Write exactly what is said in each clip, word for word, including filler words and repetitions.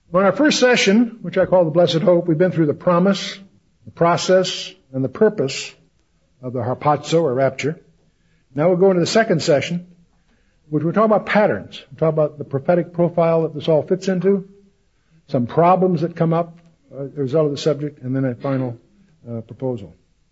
Well, in our first session, which I call the Blessed Hope, we've been through the promise, the process, and the purpose of the harpazo, or rapture. Now we'll go into the second session, which we're talking about patterns. We'll talk about the prophetic profile that this all fits into, some problems that come up uh, as a result of the subject, and then a final uh, proposal.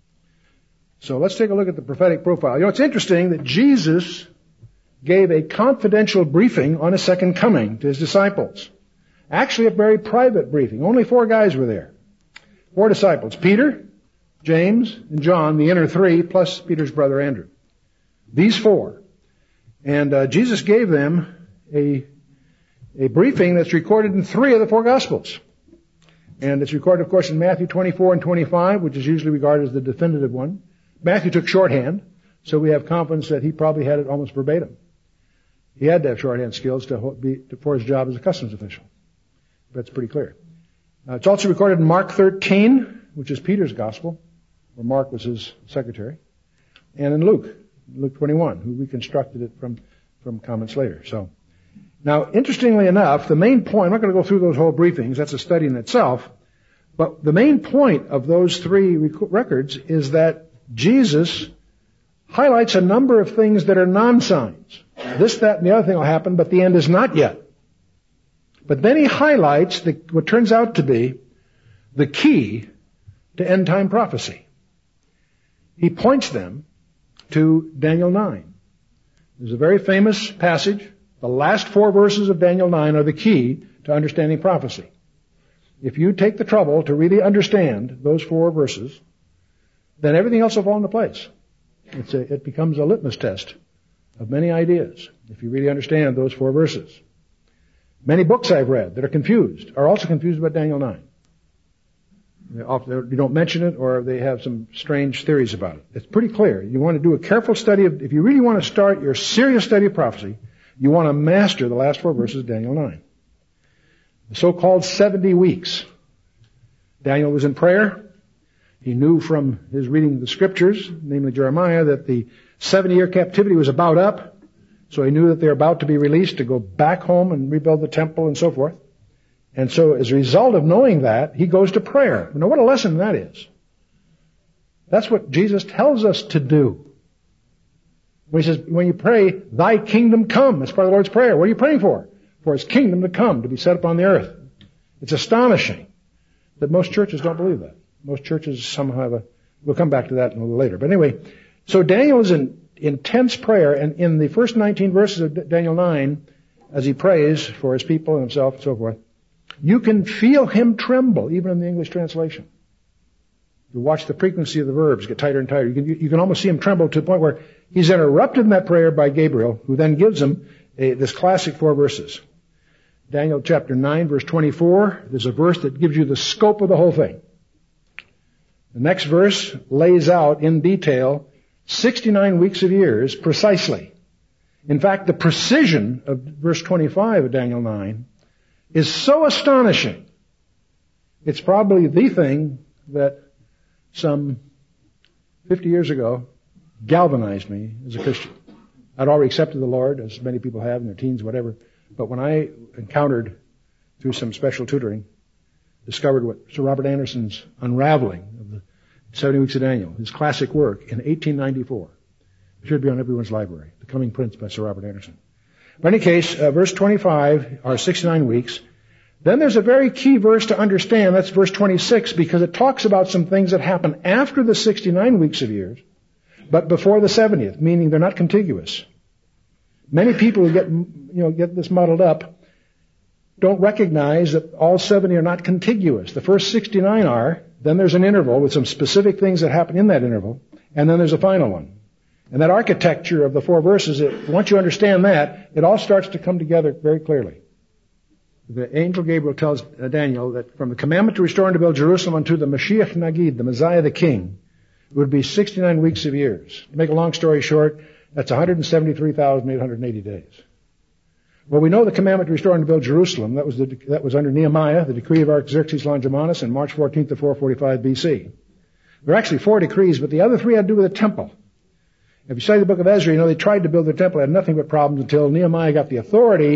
So let's take a look at the prophetic profile. You know, it's interesting that Jesus gave a confidential briefing on his second coming to his disciples. Actually, a very private briefing. Only four guys were there. Four disciples. Peter, James, and John, the inner three, plus Peter's brother Andrew. These four. And uh, Jesus gave them a, a briefing that's recorded in three of the four Gospels. And it's recorded, of course, in Matthew twenty-four and twenty-five, which is usually regarded as the definitive one. Matthew took shorthand, so we have confidence that he probably had it almost verbatim. He had to have shorthand skills to be, to, for his job as a customs official. That's pretty clear. Uh, it's also recorded in Mark thirteen, which is Peter's gospel, where Mark was his secretary, and in Luke, Luke twenty-one, who reconstructed it from, from comments later. So, now, interestingly enough, the main point, I'm not going to go through those whole briefings, that's a study in itself, but the main point of those three rec- records is that Jesus highlights a number of things that are non-signs. This, that, and the other thing will happen, but the end is not yet. But then he highlights the, what turns out to be the key to end-time prophecy. He points them to Daniel nine. There's a very famous passage. The last four verses of Daniel nine are the key to understanding prophecy. If you take the trouble to really understand those four verses, then everything else will fall into place. It's a, it becomes a litmus test of many ideas, if you really understand those four verses. Many books I've read that are confused are also confused about Daniel nine. They often, you don't mention it, or they have some strange theories about it. It's pretty clear. You want to do a careful study of, if you really want to start your serious study of prophecy, you want to master the last four verses of Daniel nine. The so-called seventy weeks. Daniel was in prayer. He knew from his reading the scriptures, namely Jeremiah, that the seventy-year captivity was about up. So he knew that they're about to be released to go back home and rebuild the temple and so forth. And so as a result of knowing that, he goes to prayer. You know what a lesson that is? That's what Jesus tells us to do. When he says, when you pray, thy kingdom come, that's part of the Lord's Prayer. What are you praying for? For his kingdom to come, to be set upon the earth. It's astonishing that most churches don't believe that. Most churches somehow have a, we'll come back to that a little later. But anyway, so Daniel is in intense prayer, and in the first nineteen verses of Daniel nine, as he prays for his people and himself and so forth, you can feel him tremble, even in the English translation. You watch the frequency of the verbs get tighter and tighter. You can, you, you can almost see him tremble to the point where he's interrupted in that prayer by Gabriel, who then gives him a, this classic four verses. Daniel chapter nine, verse twenty-four, there's a verse that gives you the scope of the whole thing. The next verse lays out in detail sixty-nine weeks of years precisely. In fact, the precision of verse twenty-five of Daniel nine is so astonishing. It's probably the thing that some fifty years ago galvanized me as a Christian. I'd already accepted the Lord, as many people have in their teens, whatever. But when I encountered, through some special tutoring, discovered what Sir Robert Anderson's unraveling of the seventy weeks of Daniel, his classic work in eighteen ninety-four. It should be on everyone's library. The Coming Prince by Sir Robert Anderson. But in any case, uh, verse twenty-five are sixty-nine weeks. Then there's a very key verse to understand. That's verse twenty-six, because it talks about some things that happen after the sixty-nine weeks of years, but before the seventieth, meaning they're not contiguous. Many people who get, you know, get this muddled up don't recognize that all seventy are not contiguous. The first sixty-nine are, then there's an interval with some specific things that happen in that interval, and then there's a final one. And that architecture of the four verses, it, once you understand that, it all starts to come together very clearly. The angel Gabriel tells Daniel that from the commandment to restore and to build Jerusalem unto the Mashiach Nagid, the Messiah the King, it would be sixty-nine weeks of years. To make a long story short, that's one hundred seventy-three thousand eight hundred eighty days. Well, we know the commandment to restore and to build Jerusalem. That was the, that was under Nehemiah, the decree of Artaxerxes Longimanus, on March fourteenth of four forty-five B C. There are actually four decrees, but the other three had to do with the temple. If you study the book of Ezra, you know they tried to build the temple, had nothing but problems until Nehemiah got the authority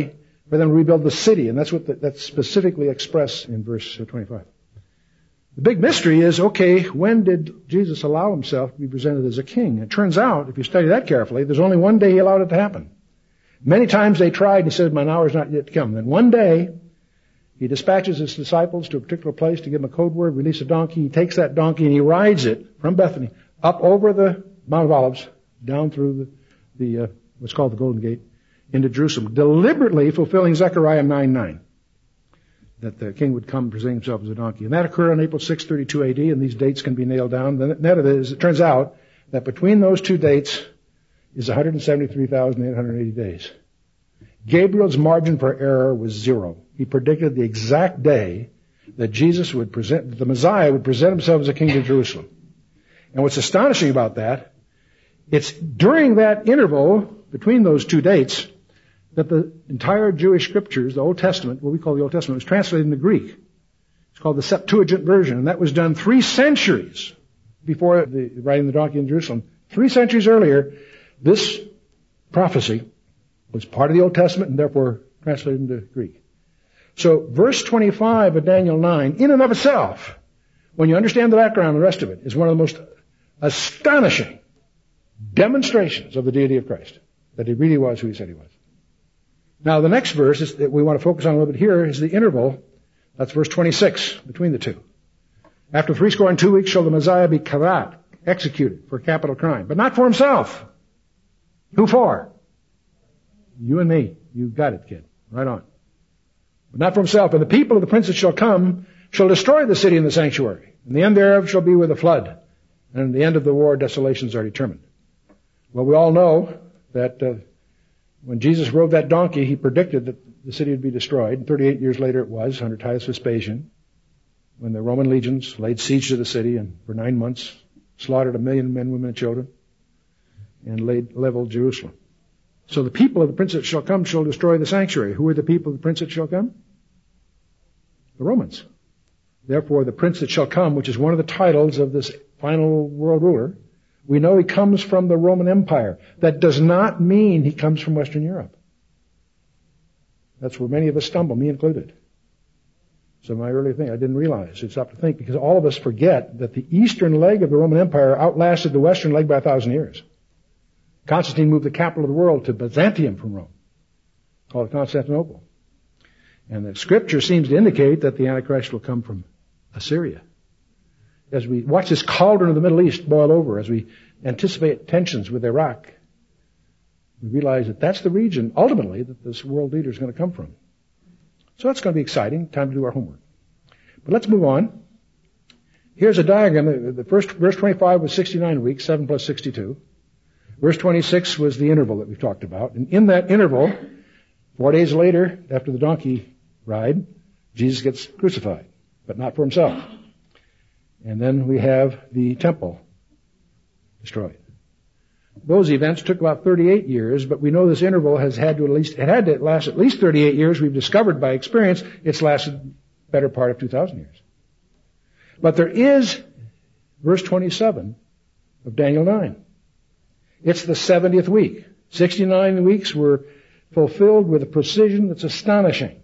for them to rebuild the city. And that's what the, that's specifically expressed in verse twenty-five. The big mystery is, okay, when did Jesus allow himself to be presented as a king? It turns out, if you study that carefully, there's only one day he allowed it to happen. Many times they tried, and he said, my hour is not yet come. Then one day, he dispatches his disciples to a particular place to give them a code word, release a donkey. He takes that donkey and he rides it from Bethany up over the Mount of Olives, down through the, the uh, what's called the Golden Gate, into Jerusalem, deliberately fulfilling Zechariah nine nine, that the king would come presenting himself as a donkey. And that occurred on April sixth, thirty-two A D, and these dates can be nailed down. The net of it is, it turns out that between those two dates is one hundred seventy-three thousand eight hundred eighty days. Gabriel's margin for error was zero. He predicted the exact day that Jesus would present, the Messiah would present himself as a king to Jerusalem. And what's astonishing about that, it's during that interval between those two dates that the entire Jewish scriptures, the Old Testament, what we call the Old Testament, was translated into Greek. It's called the Septuagint version, and that was done three centuries before the riding the donkey in Jerusalem. Three centuries earlier, this prophecy was part of the Old Testament and therefore translated into Greek. So verse twenty-five of Daniel nine, in and of itself, when you understand the background and the rest of it, is one of the most astonishing demonstrations of the deity of Christ, that he really was who he said he was. Now the next verse is, that we want to focus on a little bit here is the interval. That's verse twenty-six, between the two. After three score and two weeks shall the Messiah be karat, executed for capital crime, but not for himself. Who for? You and me. You got it, kid. Right on. But not for himself. And the people of the prince that shall come shall destroy the city and the sanctuary. And the end thereof shall be with a flood. And in the end of the war, desolations are determined. Well, we all know that uh, when Jesus rode that donkey, he predicted that the city would be destroyed. And thirty-eight years later it was, under Titus Vespasian, when the Roman legions laid siege to the city and for nine months slaughtered a million men, women, and children and laid leveled Jerusalem. So the people of the prince that shall come shall destroy the sanctuary. Who are the people of the prince that shall come? The Romans. Therefore, the prince that shall come, which is one of the titles of this final world ruler, we know he comes from the Roman Empire. That does not mean he comes from Western Europe. That's where many of us stumble, me included. So my early thing, I didn't realize. It's up to think, because all of us forget that the eastern leg of the Roman Empire outlasted the western leg by a thousand years. Constantine moved the capital of the world to Byzantium from Rome, called it Constantinople. And the scripture seems to indicate that the Antichrist will come from Assyria. As we watch this cauldron of the Middle East boil over, as we anticipate tensions with Iraq, we realize that that's the region, ultimately, that this world leader is going to come from. So that's going to be exciting. Time to do our homework. But let's move on. Here's a diagram. The first, verse twenty-five was sixty-nine weeks, seven plus sixty-two. Verse twenty-six was the interval that we've talked about. And in that interval, four days later, after the donkey ride, Jesus gets crucified, but not for himself. And then we have the temple destroyed. Those events took about thirty-eight years, but we know this interval has had to at least, it had to last at least thirty-eight years. We've discovered by experience it's lasted better part of two thousand years. But there is verse twenty-seven of Daniel nine. It's the seventieth week. sixty-nine weeks were fulfilled with a precision that's astonishing.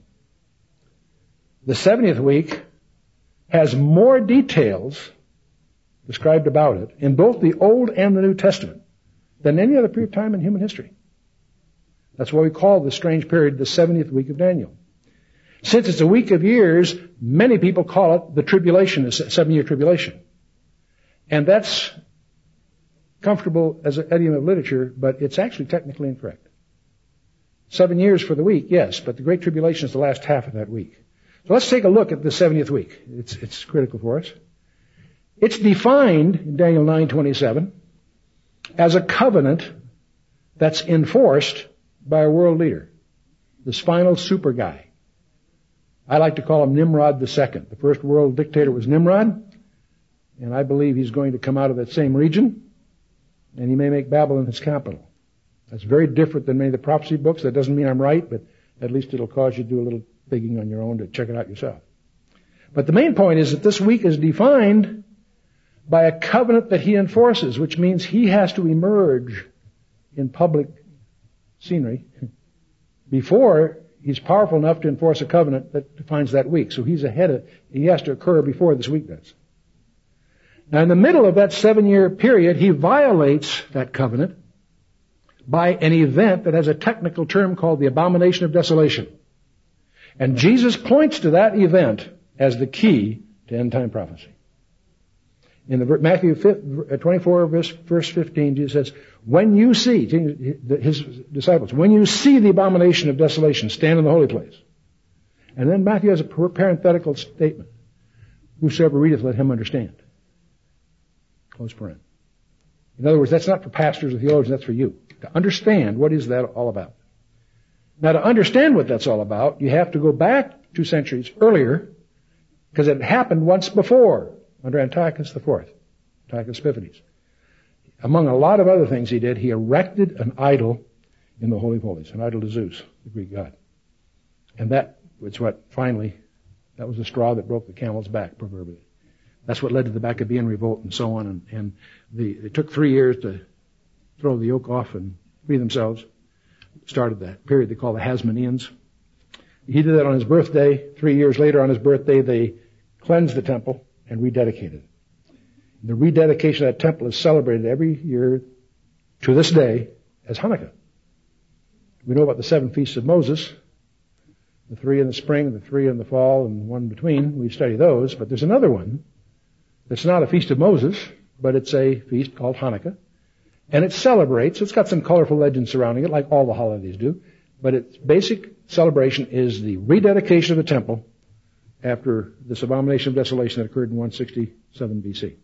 The seventieth week has more details described about it in both the Old and the New Testament than any other period of time in human history. That's why we call this strange period the seventieth week of Daniel. Since it's a week of years, many people call it the tribulation, the seven-year tribulation. And that's comfortable as an idiom of literature, but it's actually technically incorrect. Seven years for the week, yes, but the Great Tribulation is the last half of that week. So let's take a look at the seventieth week. It's, it's critical for us. It's defined in Daniel nine twenty-seven as a covenant that's enforced by a world leader, this final super guy. I like to call him Nimrod the Second. The first world dictator was Nimrod, and I believe he's going to come out of that same region. And he may make Babylon his capital. That's very different than many of the prophecy books. That doesn't mean I'm right, but at least it'll cause you to do a little digging on your own to check it out yourself. But the main point is that this week is defined by a covenant that he enforces, which means he has to emerge in public scenery before he's powerful enough to enforce a covenant that defines that week. So he's ahead of, he has to occur before this week does. Now in the middle of that seven-year period, he violates that covenant by an event that has a technical term called the abomination of desolation. And Jesus points to that event as the key to end-time prophecy. In the Matthew twenty-four, verse fifteen, Jesus says, when you see, his disciples, when you see the abomination of desolation stand in the holy place. And then Matthew has a parenthetical statement. Whosoever readeth, let him understand. Close paren. In other words, that's not for pastors or theologians, that's for you. To understand what is that all about. Now to understand what that's all about, you have to go back two centuries earlier, because it happened once before, under Antiochus the Fourth, Antiochus Epiphanes. Among a lot of other things he did, he erected an idol in the Holy of Holies, an idol to Zeus, the Greek god. And that was what finally, that was the straw that broke the camel's back, proverbially. That's what led to the Maccabean revolt and so on. And, and the, it took three years to throw the yoke off and free themselves. Started that period they call the Hasmoneans. He did that on his birthday. Three years later on his birthday, they cleansed the temple and rededicated it. The rededication of that temple is celebrated every year to this day as Hanukkah. We know about the seven feasts of Moses, the three in the spring, the three in the fall, and one between. We study those, but there's another one. It's not a feast of Moses, but it's a feast called Hanukkah. And it celebrates, it's got some colorful legends surrounding it, like all the holidays do, but its basic celebration is the rededication of the temple after this abomination of desolation that occurred in one sixty-seven B C.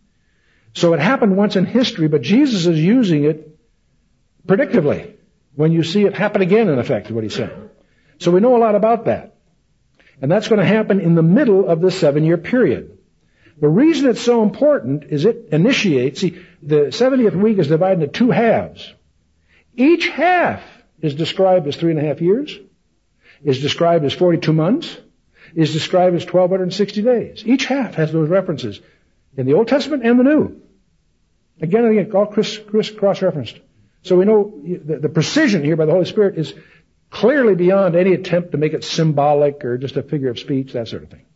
So it happened once in history, but Jesus is using it predictively when you see it happen again, in effect, is what he's saying. So we know a lot about that. And that's going to happen in the middle of this seven-year period. The reason it's so important is it initiates, see, the seventieth week is divided into two halves. Each half is described as three and a half years, is described as forty-two months, is described as twelve sixty days. Each half has those references in the Old Testament and the New. Again and again, all criss, criss, cross-referenced. So we know the, the precision here by the Holy Spirit is clearly beyond any attempt to make it symbolic or just a figure of speech, that sort of thing.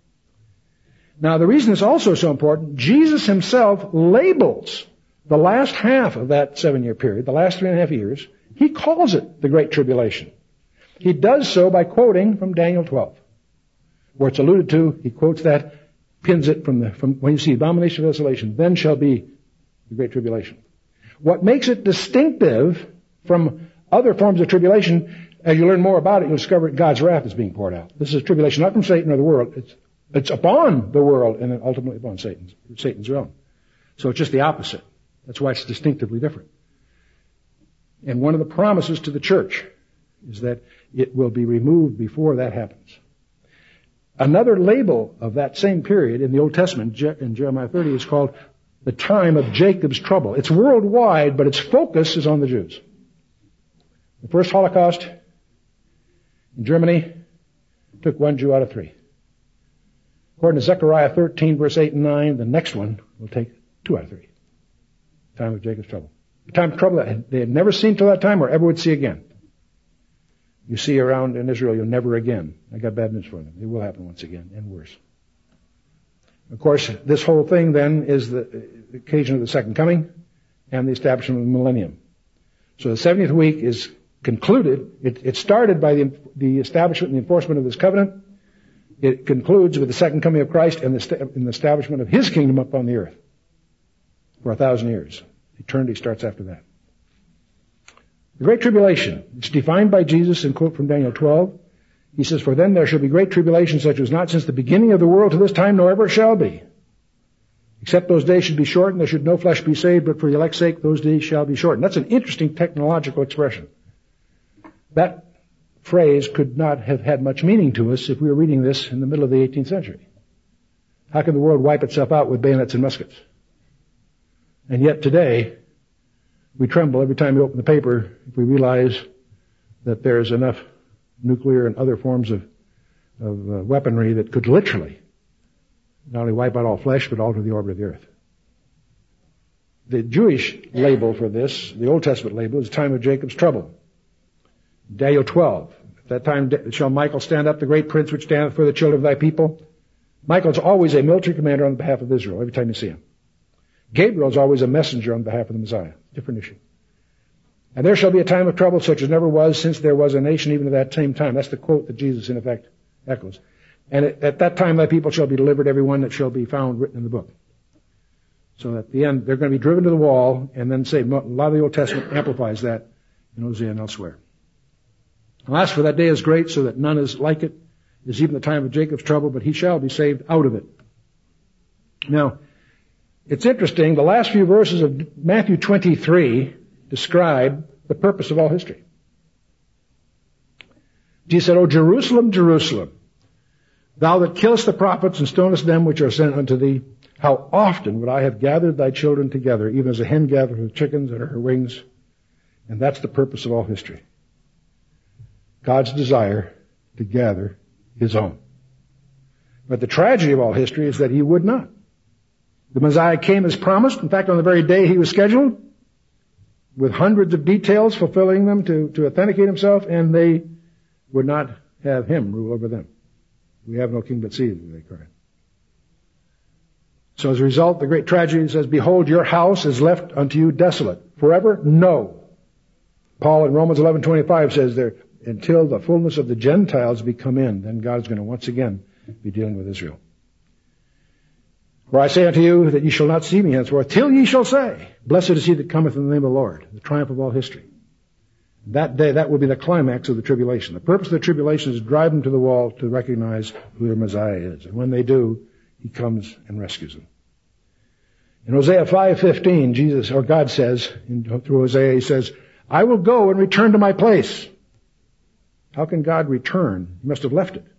Now, the reason it's also so important, Jesus himself labels the last half of that seven-year period, the last three and a half years, he calls it the Great Tribulation. He does so by quoting from Daniel twelve, where it's alluded to. He quotes that, pins it from the, from when you see abomination of desolation, then shall be the Great Tribulation. What makes it distinctive from other forms of tribulation, as you learn more about it, you'll discover God's wrath is being poured out. This is tribulation not from Satan or the world. It's It's upon the world and then ultimately upon Satan's, Satan's realm. So it's just the opposite. That's why it's distinctively different. And one of the promises to the church is that it will be removed before that happens. Another label of that same period in the Old Testament, in Jeremiah thirty, is called the time of Jacob's trouble. It's worldwide, but its focus is on the Jews. The first Holocaust in Germany took one Jew out of three. According to Zechariah thirteen, verse eight and nine, the next one will take two out of three. Time of Jacob's trouble. The time of trouble that they had never seen till that time or ever would see again. You see around in Israel, you'll never again. I got bad news for them. It will happen once again, and worse. Of course, this whole thing then is the occasion of the second coming and the establishment of the millennium. So the seventieth week is concluded. It, it started by the, the establishment and the enforcement of this covenant. It concludes with the second coming of Christ and the, and the establishment of his kingdom upon the earth for a thousand years. Eternity starts after that. The Great Tribulation. It's defined by Jesus in quote from Daniel twelve. He says, "For then there shall be great tribulation such as not since the beginning of the world to this time, nor ever shall be. Except those days should be shortened, there should no flesh be saved, but for the elect's sake those days shall be shortened." That's an interesting technological expression. That phrase could not have had much meaning to us if we were reading this in the middle of the eighteenth century. How can the world wipe itself out with bayonets and muskets? And yet today, we tremble every time we open the paper if we realize that there's enough nuclear and other forms of, of uh, weaponry that could literally not only wipe out all flesh, but alter the orbit of the earth. The Jewish label for this, the Old Testament label, is the time of Jacob's trouble. Daniel twelve. At that time shall Michael stand up, the great prince which standeth for the children of thy people. Michael's always a military commander on behalf of Israel, every time you see him. Gabriel's always a messenger on behalf of the Messiah. Different issue. And there shall be a time of trouble such as never was since there was a nation even at that same time. That's the quote that Jesus, in effect, echoes. And at that time thy people shall be delivered, every one that shall be found written in the book. So at the end, they're going to be driven to the wall, and then say, a lot of the Old Testament amplifies that in Hosea and elsewhere. Alas, for that day is great, so that none is like it, is even the time of Jacob's trouble, but he shall be saved out of it. Now, it's interesting, the last few verses of Matthew twenty-three describe the purpose of all history. Jesus said, O Jerusalem, Jerusalem, thou that killest the prophets and stonest them which are sent unto thee, how often would I have gathered thy children together, even as a hen gathers her chickens under her wings? And that's the purpose of all history. God's desire to gather His own. But the tragedy of all history is that He would not. The Messiah came as promised. In fact, on the very day He was scheduled, with hundreds of details fulfilling them to, to authenticate Himself, and they would not have Him rule over them. We have no king but Caesar, they cried. So as a result, the great tragedy says, behold, your house is left unto you desolate. Forever? No. Paul in Romans eleven twenty-five says there, until the fullness of the Gentiles be come in, then God is going to once again be dealing with Israel. For I say unto you that ye shall not see me henceforth, till ye shall say, blessed is he that cometh in the name of the Lord, the triumph of all history. That day, that will be the climax of the tribulation. The purpose of the tribulation is to drive them to the wall to recognize who their Messiah is. And when they do, He comes and rescues them. In Hosea five fifteen, Jesus, or God says, in, through Hosea, He says, I will go and return to my place. How can God return? He must have left it.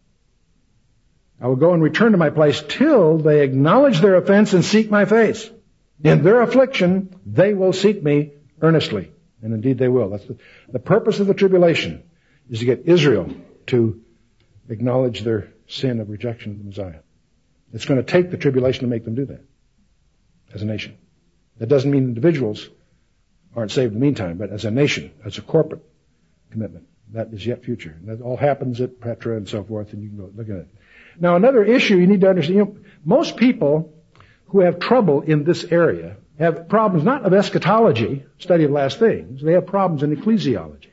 I will go and return to my place till they acknowledge their offense and seek my face. In their affliction, they will seek me earnestly. And indeed they will. That's the, the purpose of the tribulation, is to get Israel to acknowledge their sin of rejection of the Messiah. It's going to take the tribulation to make them do that as a nation. That doesn't mean individuals aren't saved in the meantime, but as a nation, as a corporate commitment. That is yet future. And that all happens at Petra and so forth, and you can go look at it. Now, another issue you need to understand, you know, most people who have trouble in this area have problems not of eschatology, study of last things. They have problems in ecclesiology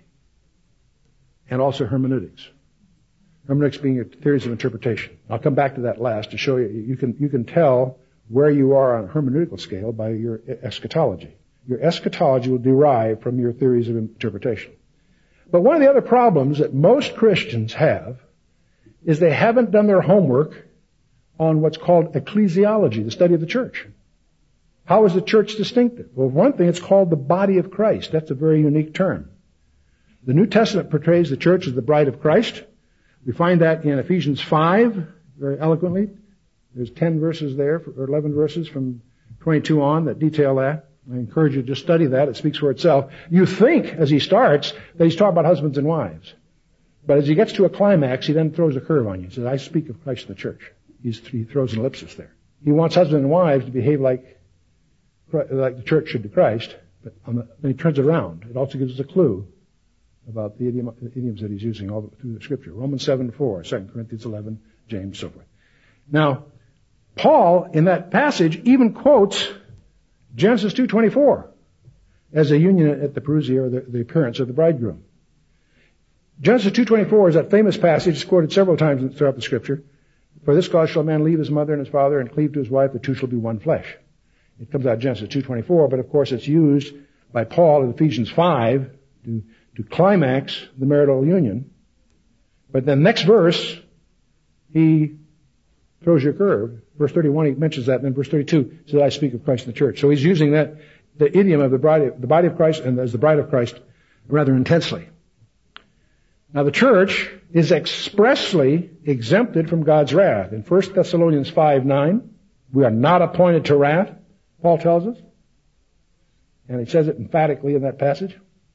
and also hermeneutics. Hermeneutics being theories of interpretation. I'll come back to that last to show you. You can, you can tell where you are on a hermeneutical scale by your eschatology. Your eschatology will derive from your theories of interpretation. But one of the other problems that most Christians have is they haven't done their homework on what's called ecclesiology, the study of the church. How is the church distinctive? Well, one thing, it's called the body of Christ. That's a very unique term. The New Testament portrays the church as the bride of Christ. We find that in Ephesians five, very eloquently. There's ten verses there, or eleven verses from twenty-two on that detail that. I encourage you to just study that. It speaks for itself. You think, as he starts, that he's talking about husbands and wives. But as he gets to a climax, he then throws a curve on you. He says, I speak of Christ in the church. He's, he throws an ellipsis there. He wants husbands and wives to behave like like the church should to Christ, but on the, then he turns it around. It also gives us a clue about the, idiom, the idioms that he's using all through the Scripture. Romans seven four, Second Corinthians eleven, James, so forth. Now, Paul, in that passage, even quotes Genesis two twenty-four as a union at the parousia, or the, the appearance of the bridegroom. Genesis two twenty-four is that famous passage. It's quoted several times throughout the Scripture. For this cause shall a man leave his mother and his father and cleave to his wife, the two shall be one flesh. It comes out of Genesis two twenty-four, but of course it's used by Paul in Ephesians five to, to climax the marital union. But then next verse, he throws you a curve. Verse thirty-one, he mentions that, and then verse thirty-two says, I speak of Christ in the church. So he's using that, the idiom of the bride, the body of Christ, and as the bride of Christ, rather intensely. Now the church is expressly exempted from God's wrath. In First Thessalonians five nine, we are not appointed to wrath, Paul tells us. And he says it emphatically in that passage.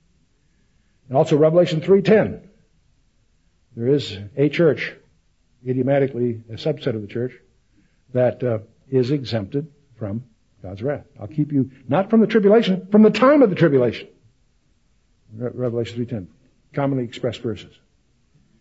And also Revelation three ten. There is a church, idiomatically a subset of the church, that uh, is exempted from God's wrath. I'll keep you, not from the tribulation, from the time of the tribulation. Re- Revelation three ten. Commonly expressed verses.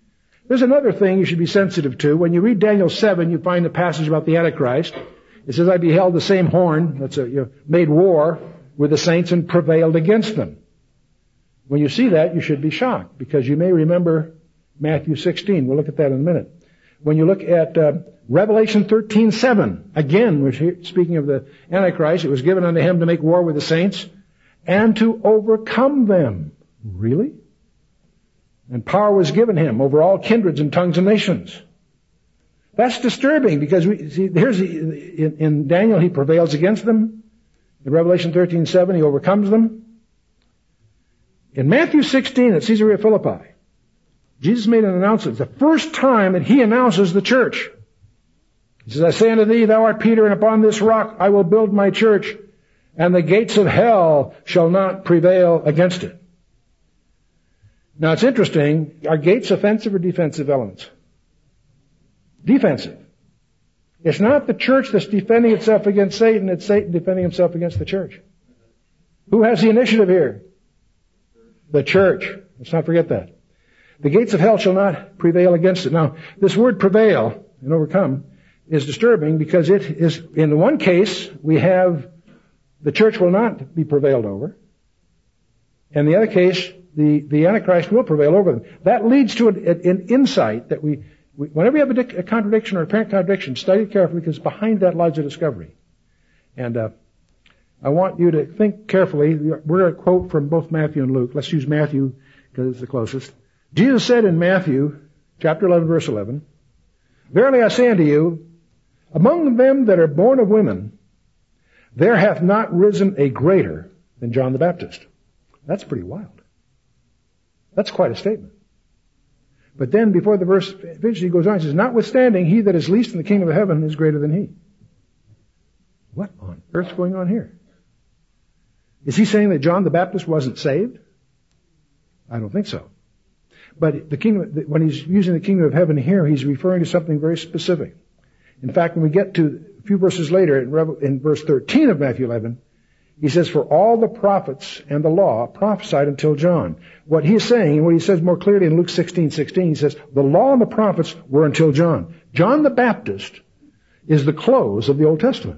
There's another thing you should be sensitive to. When you read Daniel seven, you find the passage about the Antichrist. It says, I beheld the same horn, that's a, you know, made war with the saints and prevailed against them. When you see that, you should be shocked, because you may remember Matthew sixteen. We'll look at that in a minute. When you look at uh, Revelation thirteen seven, again, we're here, speaking of the Antichrist, it was given unto him to make war with the saints and to overcome them. Really? And power was given him over all kindreds and tongues and nations. That's disturbing, because we see, here's the, in, in Daniel he prevails against them. In Revelation thirteen seven he overcomes them. In Matthew sixteen at Caesarea Philippi, Jesus made an announcement. It's the first time that he announces the church. He says, I say unto thee, thou art Peter, and upon this rock I will build my church, and the gates of hell shall not prevail against it. Now it's interesting, are gates offensive or defensive elements? Defensive. It's not the church that's defending itself against Satan, it's Satan defending himself against the church. Who has the initiative here? The church. Let's not forget that. The gates of hell shall not prevail against it. Now, this word prevail and overcome is disturbing, because it is, in one case, we have the church will not be prevailed over. In the other case, the, the Antichrist will prevail over them. That leads to an, an insight that we, we, whenever you have a, a contradiction or apparent contradiction, study it carefully, because behind that lies a discovery. And uh, I want you to think carefully. We're going to quote from both Matthew and Luke. Let's use Matthew because it's the closest. Jesus said in Matthew chapter eleven, verse eleven, Verily I say unto you, among them that are born of women, there hath not risen a greater than John the Baptist. That's pretty wild. That's quite a statement. But then before the verse finishes, he goes on, he says, Notwithstanding, he that is least in the kingdom of heaven is greater than he. What on earth's going on here? Is he saying that John the Baptist wasn't saved? I don't think so. But the kingdom, when he's using the kingdom of heaven here, he's referring to something very specific. In fact, when we get to a few verses later, in, in verse thirteen of Matthew eleven, he says, For all the prophets and the law prophesied until John. What he's saying, and what he says more clearly in Luke sixteen sixteen, he says, the law and the prophets were until John. John the Baptist is the close of the Old Testament.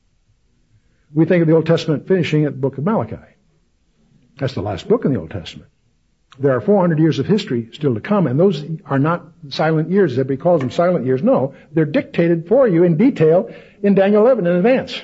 We think of the Old Testament finishing at the book of Malachi. That's the last book in the Old Testament. There are four hundred years of history still to come, and those are not silent years. Everybody calls them silent years. No, they're dictated for you in detail in Daniel eleven in advance.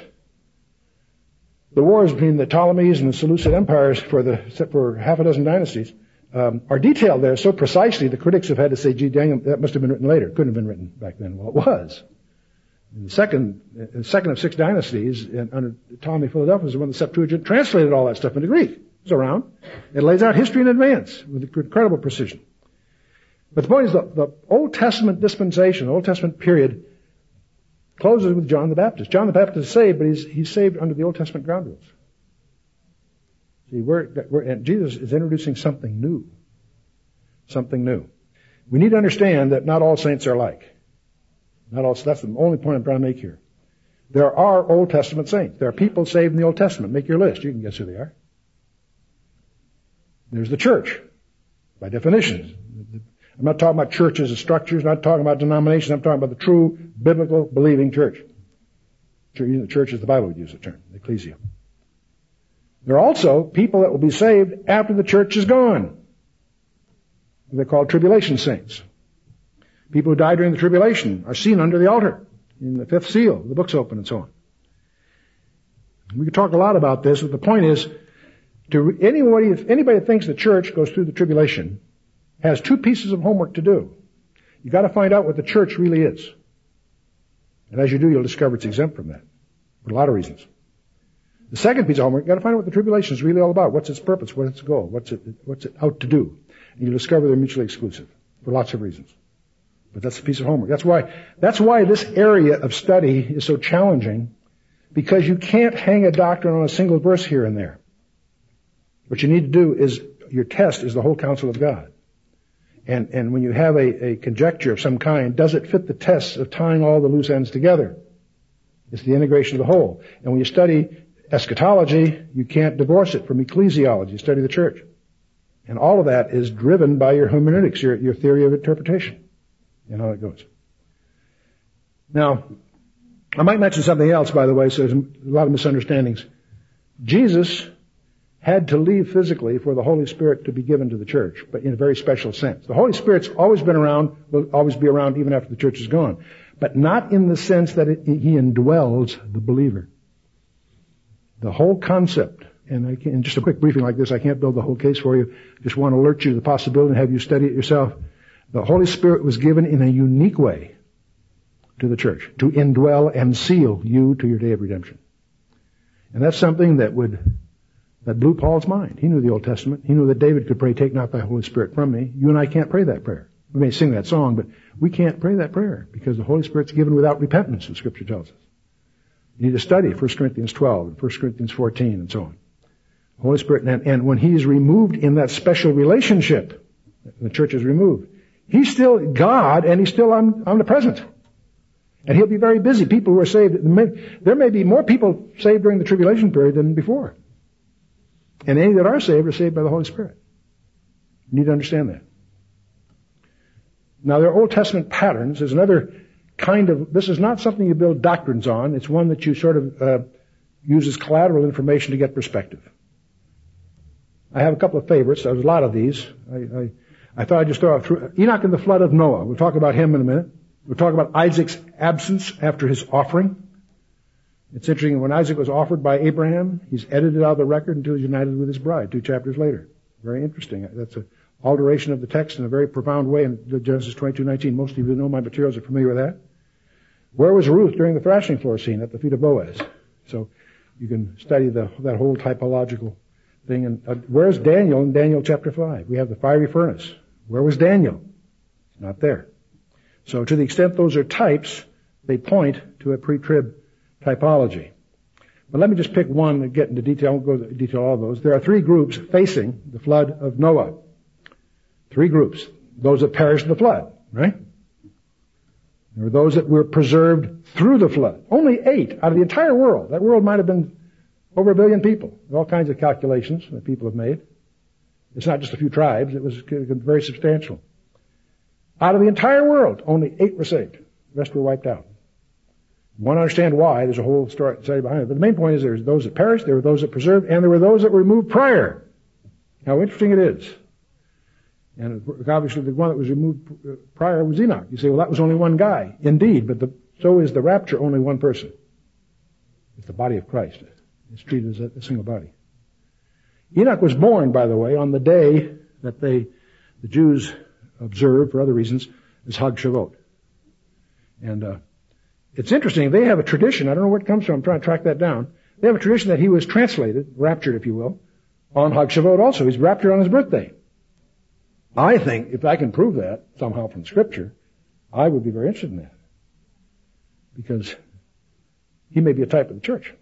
The wars between the Ptolemies and the Seleucid empires for the for half a dozen dynasties um, are detailed there so precisely the critics have had to say, gee, Daniel, that must have been written later. It couldn't have been written back then. Well, it was. The second, the second of six dynasties under Ptolemy Philadelphus is when the Septuagint translated all that stuff into Greek. It's around. It lays out history in advance with incredible precision. But the point is the, the Old Testament dispensation, the Old Testament period, closes with John the Baptist. John the Baptist is saved, but he's, he's saved under the Old Testament ground rules. See, we're, we're, and Jesus is introducing something new. Something new. We need to understand that not all saints are alike. Not all, that's the only point I'm trying to make here. There are Old Testament saints. There are people saved in the Old Testament. Make your list. You can guess who they are. There's the church, by definition. I'm not talking about churches as structures, I'm not talking about denominations, I'm talking about the true biblical believing church. The church as the Bible would use the term, the ecclesia. There are also people that will be saved after the church is gone. They're called tribulation saints. People who died during the tribulation are seen under the altar in the fifth seal, the book's open and so on. We could talk a lot about this, but the point is, to anybody, if anybody that thinks the church goes through the tribulation has two pieces of homework to do. You've got to find out what the church really is. And as you do, you'll discover it's exempt from that for a lot of reasons. The second piece of homework, you've got to find out what the tribulation is really all about. What's its purpose? What's its goal? What's it, what's it out to do? And you'll discover they're mutually exclusive for lots of reasons. But that's a piece of homework. That's why, that's why this area of study is so challenging, because you can't hang a doctrine on a single verse here and there. What you need to do is, your test is the whole counsel of God. And, and when you have a, a conjecture of some kind, does it fit the test of tying all the loose ends together? It's the integration of the whole. And when you study eschatology, you can't divorce it from ecclesiology. You study the church. And all of that is driven by your hermeneutics, your, your theory of interpretation. and how it goes. Now, I might mention something else, by the way, so there's a lot of misunderstandings. Jesus had to leave physically for the Holy Spirit to be given to the church, but in a very special sense. The Holy Spirit's always been around, will always be around even after the church is gone, but not in the sense that it, he indwells the believer. The whole concept, and I can, in just a quick briefing like this, I can't build the whole case for you, just want to alert you to the possibility and have you study it yourself. The Holy Spirit was given in a unique way to the church, to indwell and seal you to your day of redemption. And that's something that would That blew Paul's mind. He knew the Old Testament. He knew that David could pray, "Take not thy Holy Spirit from me." You and I can't pray that prayer. We may sing that song, but we can't pray that prayer because the Holy Spirit's given without repentance, the Scripture tells us. You need to study First Corinthians twelve and First Corinthians fourteen and so on. The Holy Spirit, and, and when He's removed in that special relationship, the church is removed, He's still God and He's still omnipresent. And He'll be very busy. People who are saved, there may be more people saved during the tribulation period than before. And any that are saved are saved by the Holy Spirit. You need to understand that. Now, there are Old Testament patterns. There's another kind of, this is not something you build doctrines on. It's one that you sort of uh, use as collateral information to get perspective. I have a couple of favorites. There's a lot of these. I, I, I thought I'd just throw out through Enoch and the flood of Noah. We'll talk about him in a minute. We'll talk about Isaac's absence after his offering. It's interesting, when Isaac was offered by Abraham, he's edited out of the record until he's united with his bride, two chapters later. Very interesting. That's an alteration of the text in a very profound way in Genesis twenty-two nineteen. Most of you who know my materials are familiar with that. Where was Ruth during the thrashing floor scene? At the feet of Boaz. So you can study the, that whole typological thing. And uh, where's Daniel in Daniel chapter five? We have the fiery furnace. Where was Daniel? It's not there. So to the extent those are types, they point to a pre-trib typology. But let me just pick one and get into detail. I won't go into detail all of those. There are three groups facing the flood of Noah. Three groups. Those that perished in the flood, right? There were those that were preserved through the flood. Only eight out of the entire world. That world might have been over a billion people. There are all kinds of calculations that people have made. It's not just a few tribes. It was very substantial. Out of the entire world, only eight were saved. The rest were wiped out. You want to understand why. There's a whole story behind it. But the main point is there's those that perished, there were those that preserved, and there were those that were removed prior. How interesting it is. And obviously the one that was removed prior was Enoch. You say, well, that was only one guy. Indeed, but the, so is the rapture only one person. It's the body of Christ. It's treated as a, a single body. Enoch was born, by the way, on the day that they, the Jews observed, for other reasons, as Hag Shavuot. And, uh, It's interesting. They have a tradition. I don't know where it comes from. I'm trying to track that down. They have a tradition that he was translated, raptured, if you will, on Hag Shavuot also. He's raptured on his birthday. I think if I can prove that somehow from Scripture, I would be very interested in that. Because he may be a type of the church.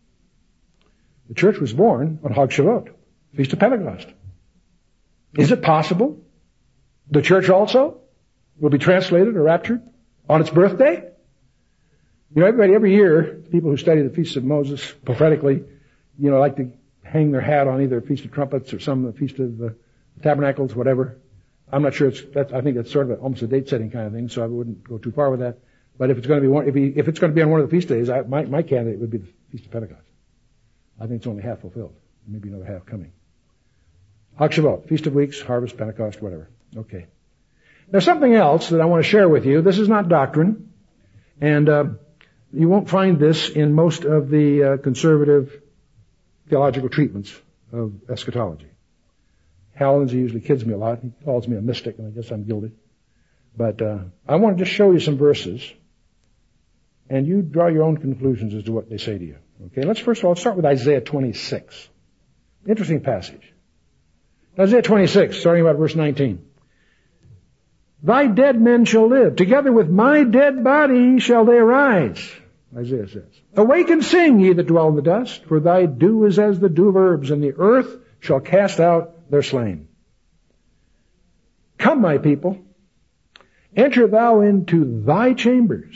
The church was born on Hag Shavuot, Feast of Pentecost. Is it possible the church also will be translated or raptured on its birthday? You know, everybody, every year, people who study the Feast of Moses prophetically, you know, like to hang their hat on either Feast of Trumpets or some of the Feast of the Tabernacles, whatever. I'm not sure it's, that's, I think it's sort of a, almost a date-setting kind of thing, so I wouldn't go too far with that. But if it's going to be one, if, he, if it's going to be on one of the feast days, I, my, my candidate would be the Feast of Pentecost. I think it's only half fulfilled. Maybe another half coming. Hag Shavuot, Feast of Weeks, Harvest, Pentecost, whatever. Okay. There's something else that I want to share with you. This is not doctrine. And, uh, you won't find this in most of the uh, conservative theological treatments of eschatology. Hal Lindsey usually kids me a lot. He calls me a mystic, and I guess I'm guilty. But uh, I want to just show you some verses, and you draw your own conclusions as to what they say to you. Okay, let's first of all start with Isaiah twenty-six. Interesting passage. Isaiah twenty-six, starting about verse nineteen. Thy dead men shall live. Together with my dead body shall they arise. Isaiah says, awake and sing, ye that dwell in the dust, for thy dew is as the dew of herbs, and the earth shall cast out their slain. Come, my people, enter thou into thy chambers.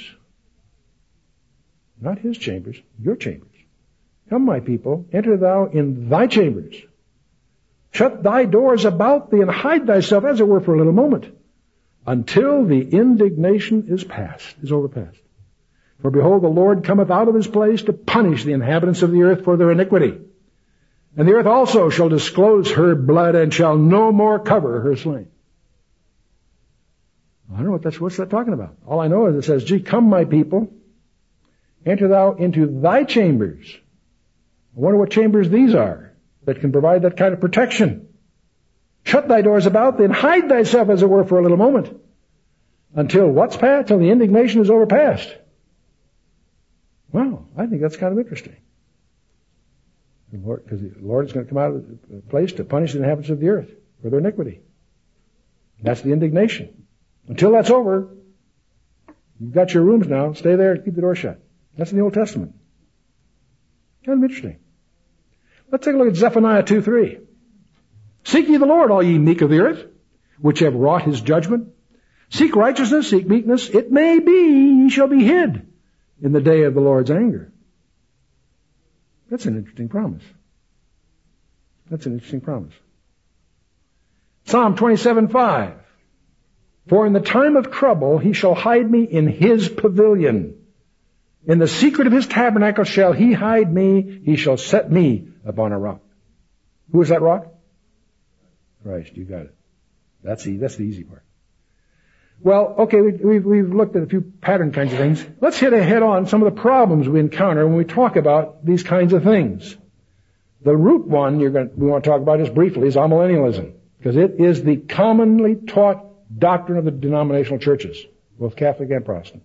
Not his chambers, your chambers. Come, my people, enter thou in thy chambers. Shut thy doors about thee, and hide thyself, as it were, for a little moment, until the indignation is past, is overpast. For behold, the Lord cometh out of his place to punish the inhabitants of the earth for their iniquity. And the earth also shall disclose her blood, and shall no more cover her slain. I don't know what that's, what's that talking about. All I know is it says, gee, come my people, enter thou into thy chambers. I wonder what chambers these are that can provide that kind of protection. Shut thy doors about thee, and hide thyself, as it were, for a little moment. Until what's past? Till the indignation is overpast. Well, I think that's kind of interesting. The Lord, because the Lord is going to come out of the place to punish the inhabitants of the earth for their iniquity. That's the indignation. Until that's over, you've got your rooms now. Stay there and keep the door shut. That's in the Old Testament. Kind of interesting. Let's take a look at Zephaniah two three. Seek ye the Lord, all ye meek of the earth, which have wrought his judgment. Seek righteousness, seek meekness. It may be ye shall be hid in the day of the Lord's anger. That's an interesting promise. That's an interesting promise. Psalm twenty-seven five. For in the time of trouble he shall hide me in his pavilion. In the secret of his tabernacle shall he hide me. He shall set me upon a rock. Who is that rock? Christ, you got it. That's the, that's the easy part. Well, okay, we, we've, we've looked at a few pattern kinds of things. Let's hit ahead on some of the problems we encounter when we talk about these kinds of things. The root one you're going to, we want to talk about just briefly is amillennialism, because it is the commonly taught doctrine of the denominational churches, both Catholic and Protestant.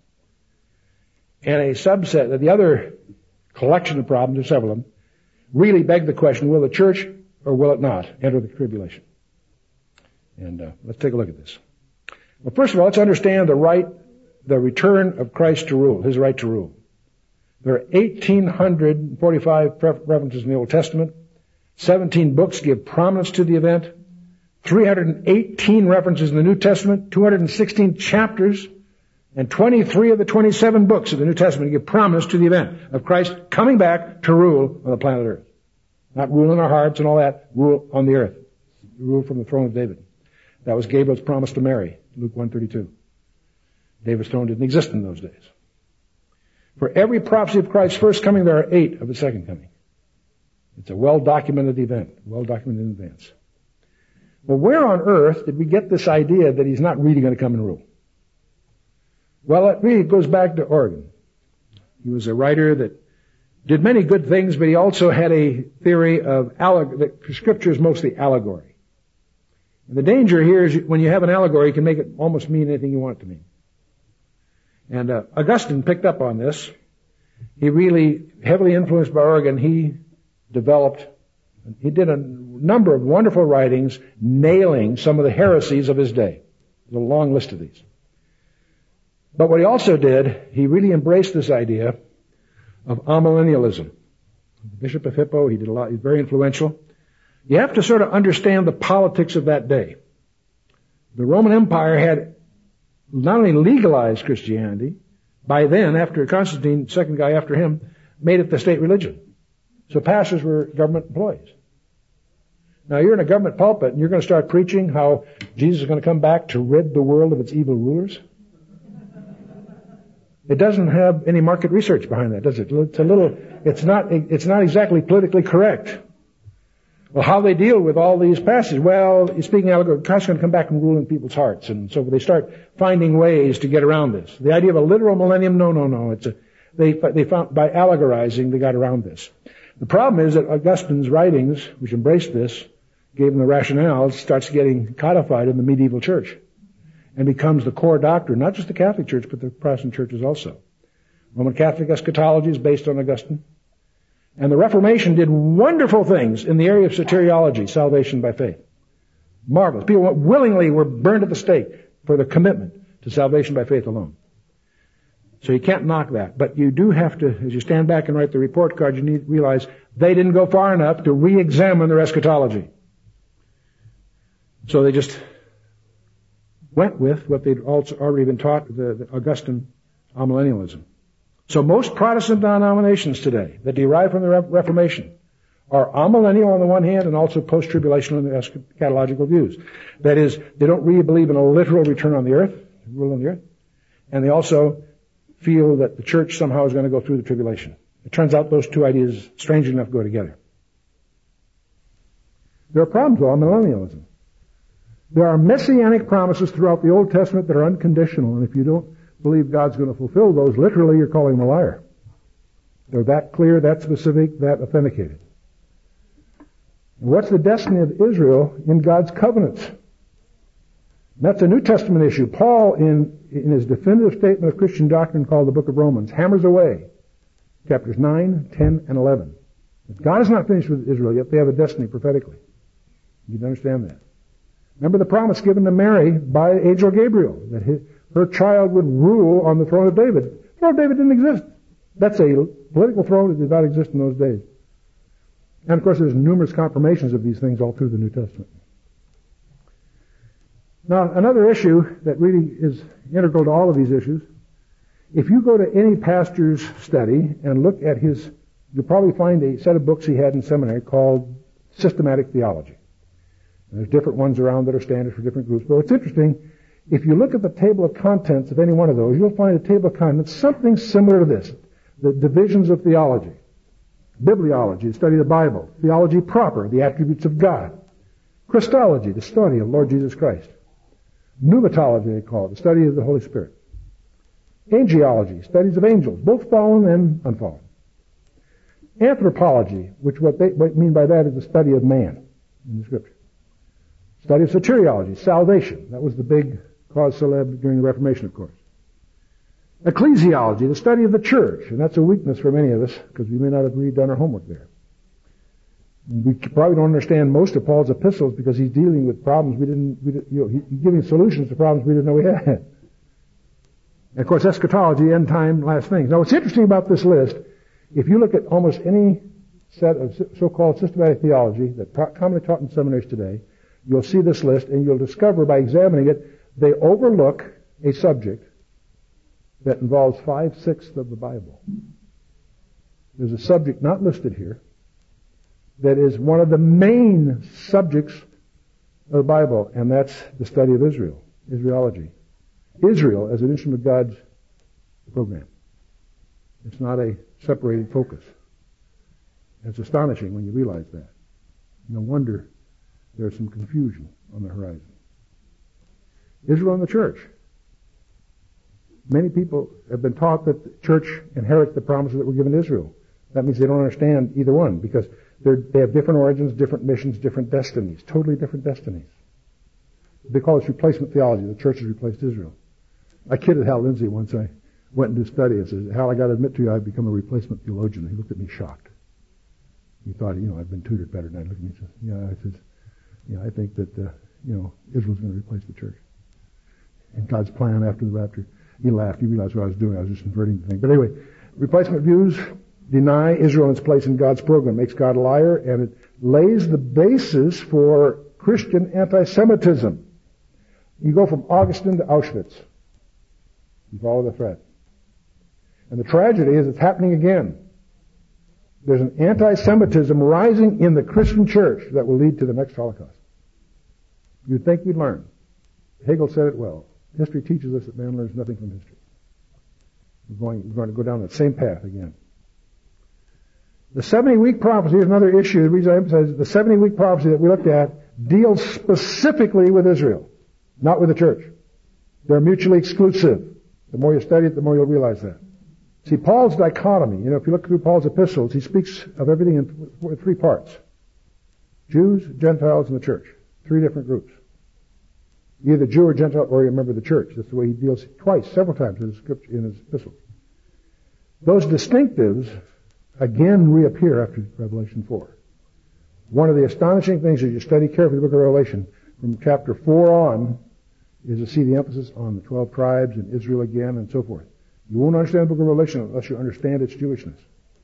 And a subset, the other collection of problems, there's several of them, really beg the question, will the church or will it not enter the tribulation? And uh, let's take a look at this. Well, first of all, let's understand the right, the return of Christ to rule, his right to rule. There are one thousand eight hundred forty-five references in the Old Testament. seventeen books give prominence to the event. three hundred eighteen references in the New Testament. two hundred sixteen chapters. And twenty-three of the twenty-seven books of the New Testament give prominence to the event of Christ coming back to rule on the planet Earth. Not rule in our hearts and all that, rule on the earth. Rule from the throne of David. That was Gabriel's promise to Mary, Luke one thirty-two. David's throne didn't exist in those days. For every prophecy of Christ's first coming, there are eight of his second coming. It's a well-documented event, well-documented in advance. Well, where on earth did we get this idea that he's not really going to come and rule? Well, it really goes back to Origen. He was a writer that did many good things, but he also had a theory of alleg- that Scripture is mostly allegory. And the danger here is when you have an allegory, you can make it almost mean anything you want it to mean. And uh, Augustine picked up on this. He really, heavily influenced by Origen, he developed, he did a number of wonderful writings nailing some of the heresies of his day. There's a long list of these. But what he also did, he really embraced this idea of amillennialism. The Bishop of Hippo, he did a lot, he's very influential. You have to sort of understand the politics of that day. The Roman Empire had not only legalized Christianity, by then, after Constantine, second guy after him, made it the state religion. So pastors were government employees. Now you're in a government pulpit and you're going to start preaching how Jesus is going to come back to rid the world of its evil rulers. It doesn't have any market research behind that, does it? It's a little, it's not, it's not exactly politically correct. Well, how they deal with all these passages? Well, speaking allegory, Christ's going to come back and rule in people's hearts, and so they start finding ways to get around this. The idea of a literal millennium, no, no, no. It's a, they, they found, by allegorizing, they got around this. The problem is that Augustine's writings, which embraced this, gave them the rationale, starts getting codified in the medieval church, and becomes the core doctrine, not just the Catholic Church, but the Protestant churches also. Roman Catholic eschatology is based on Augustine. And the Reformation did wonderful things in the area of soteriology, salvation by faith. Marvelous. People willingly were burned at the stake for their commitment to salvation by faith alone. So you can't knock that. But you do have to, as you stand back and write the report card, you need to realize they didn't go far enough to re-examine their eschatology. So they just went with what they'd also already been taught, the, the Augustine amillennialism. So most Protestant denominations today that derive from the Reformation are amillennial on the one hand and also post-tribulational in their eschatological views. That is, they don't really believe in a literal return on the earth, rule on the earth, and they also feel that the church somehow is going to go through the tribulation. It turns out those two ideas, strangely enough, go together. There are problems with amillennialism. There are messianic promises throughout the Old Testament that are unconditional, and if you don't believe God's going to fulfill those, literally you're calling him a liar. They're that clear, that specific, that authenticated. What's the destiny of Israel in God's covenants? That's a New Testament issue. Paul, in, in his definitive statement of Christian doctrine called the Book of Romans, hammers away chapters nine, ten, and eleven. God is not finished with Israel yet. They have a destiny prophetically. You can understand that. Remember the promise given to Mary by angel Gabriel, that his, her child would rule on the throne of David. The throne of David didn't exist. That's a political throne that did not exist in those days. And of course there's numerous confirmations of these things all through the New Testament. Now another issue that really is integral to all of these issues, if you go to any pastor's study and look at his, you'll probably find a set of books he had in seminary called Systematic Theology. And there's different ones around that are standard for different groups. But what's interesting, if you look at the table of contents of any one of those, you'll find a table of contents something similar to this. The divisions of theology. Bibliology, the study of the Bible. Theology proper, the attributes of God. Christology, the study of Lord Jesus Christ. Pneumatology, they call it, the study of the Holy Spirit. Angelology, studies of angels, both fallen and unfallen. Anthropology, which what they what mean by that is the study of man in the Scripture. Study of soteriology, salvation. That was the big cause célèbre during the Reformation, of course. Ecclesiology, the study of the church, and that's a weakness for many of us because we may not have really done our homework there. We probably don't understand most of Paul's epistles because he's dealing with problems we didn't, we didn't you know, he's giving solutions to problems we didn't know we had. And of course, eschatology, end time, last things. Now, what's interesting about this list, if you look at almost any set of so-called systematic theology that commonly taught in seminaries today, you'll see this list and you'll discover by examining it, they overlook a subject that involves five-sixths of the Bible. There's a subject not listed here that is one of the main subjects of the Bible, and that's the study of Israel, Israelology. Israel as an instrument of God's program. It's not a separated focus. It's astonishing when you realize that. No wonder there's some confusion on the horizon. Israel and the church. Many people have been taught that the church inherits the promises that were given to Israel. That means they don't understand either one because they're, they have different origins, different missions, different destinies, totally different destinies. They call this replacement theology. The church has replaced Israel. I kidded Hal Lindsey once. I went into study and said, Hal, I got to admit to you, I've become a replacement theologian. He looked at me shocked. He thought, you know, I've been tutored better than I. Looked at me and said, yeah, I said, yeah, I think that, uh, you know, Israel's going to replace the church. And God's plan after the rapture. He laughed. He realized what I was doing. I was just inverting the thing. But anyway, replacement views deny Israel in its place in God's program, makes God a liar, and it lays the basis for Christian anti-Semitism. You go from Augustine to Auschwitz. You follow the thread. And the tragedy is it's happening again. There's an anti-Semitism rising in the Christian church that will lead to the next Holocaust. You'd think we'd learn. Hegel said it well. History teaches us that man learns nothing from history. We're going, we're going to go down that same path again. The seventy-week prophecy is another issue. The reason I emphasize the seventy-week prophecy that we looked at deals specifically with Israel, not with the church. They're mutually exclusive. The more you study it, the more you'll realize that. See, Paul's dichotomy, you know, if you look through Paul's epistles, he speaks of everything in three parts. Jews, Gentiles, and the church. Three different groups. Either Jew or Gentile, or you're a member of the church. That's the way he deals twice, several times in his scripture, in his epistles. Those distinctives again reappear after Revelation four. One of the astonishing things as you study carefully the book of Revelation, from chapter four on, is to see the emphasis on the twelve tribes and Israel again and so forth. You won't understand the book of Revelation unless you understand its Jewishness.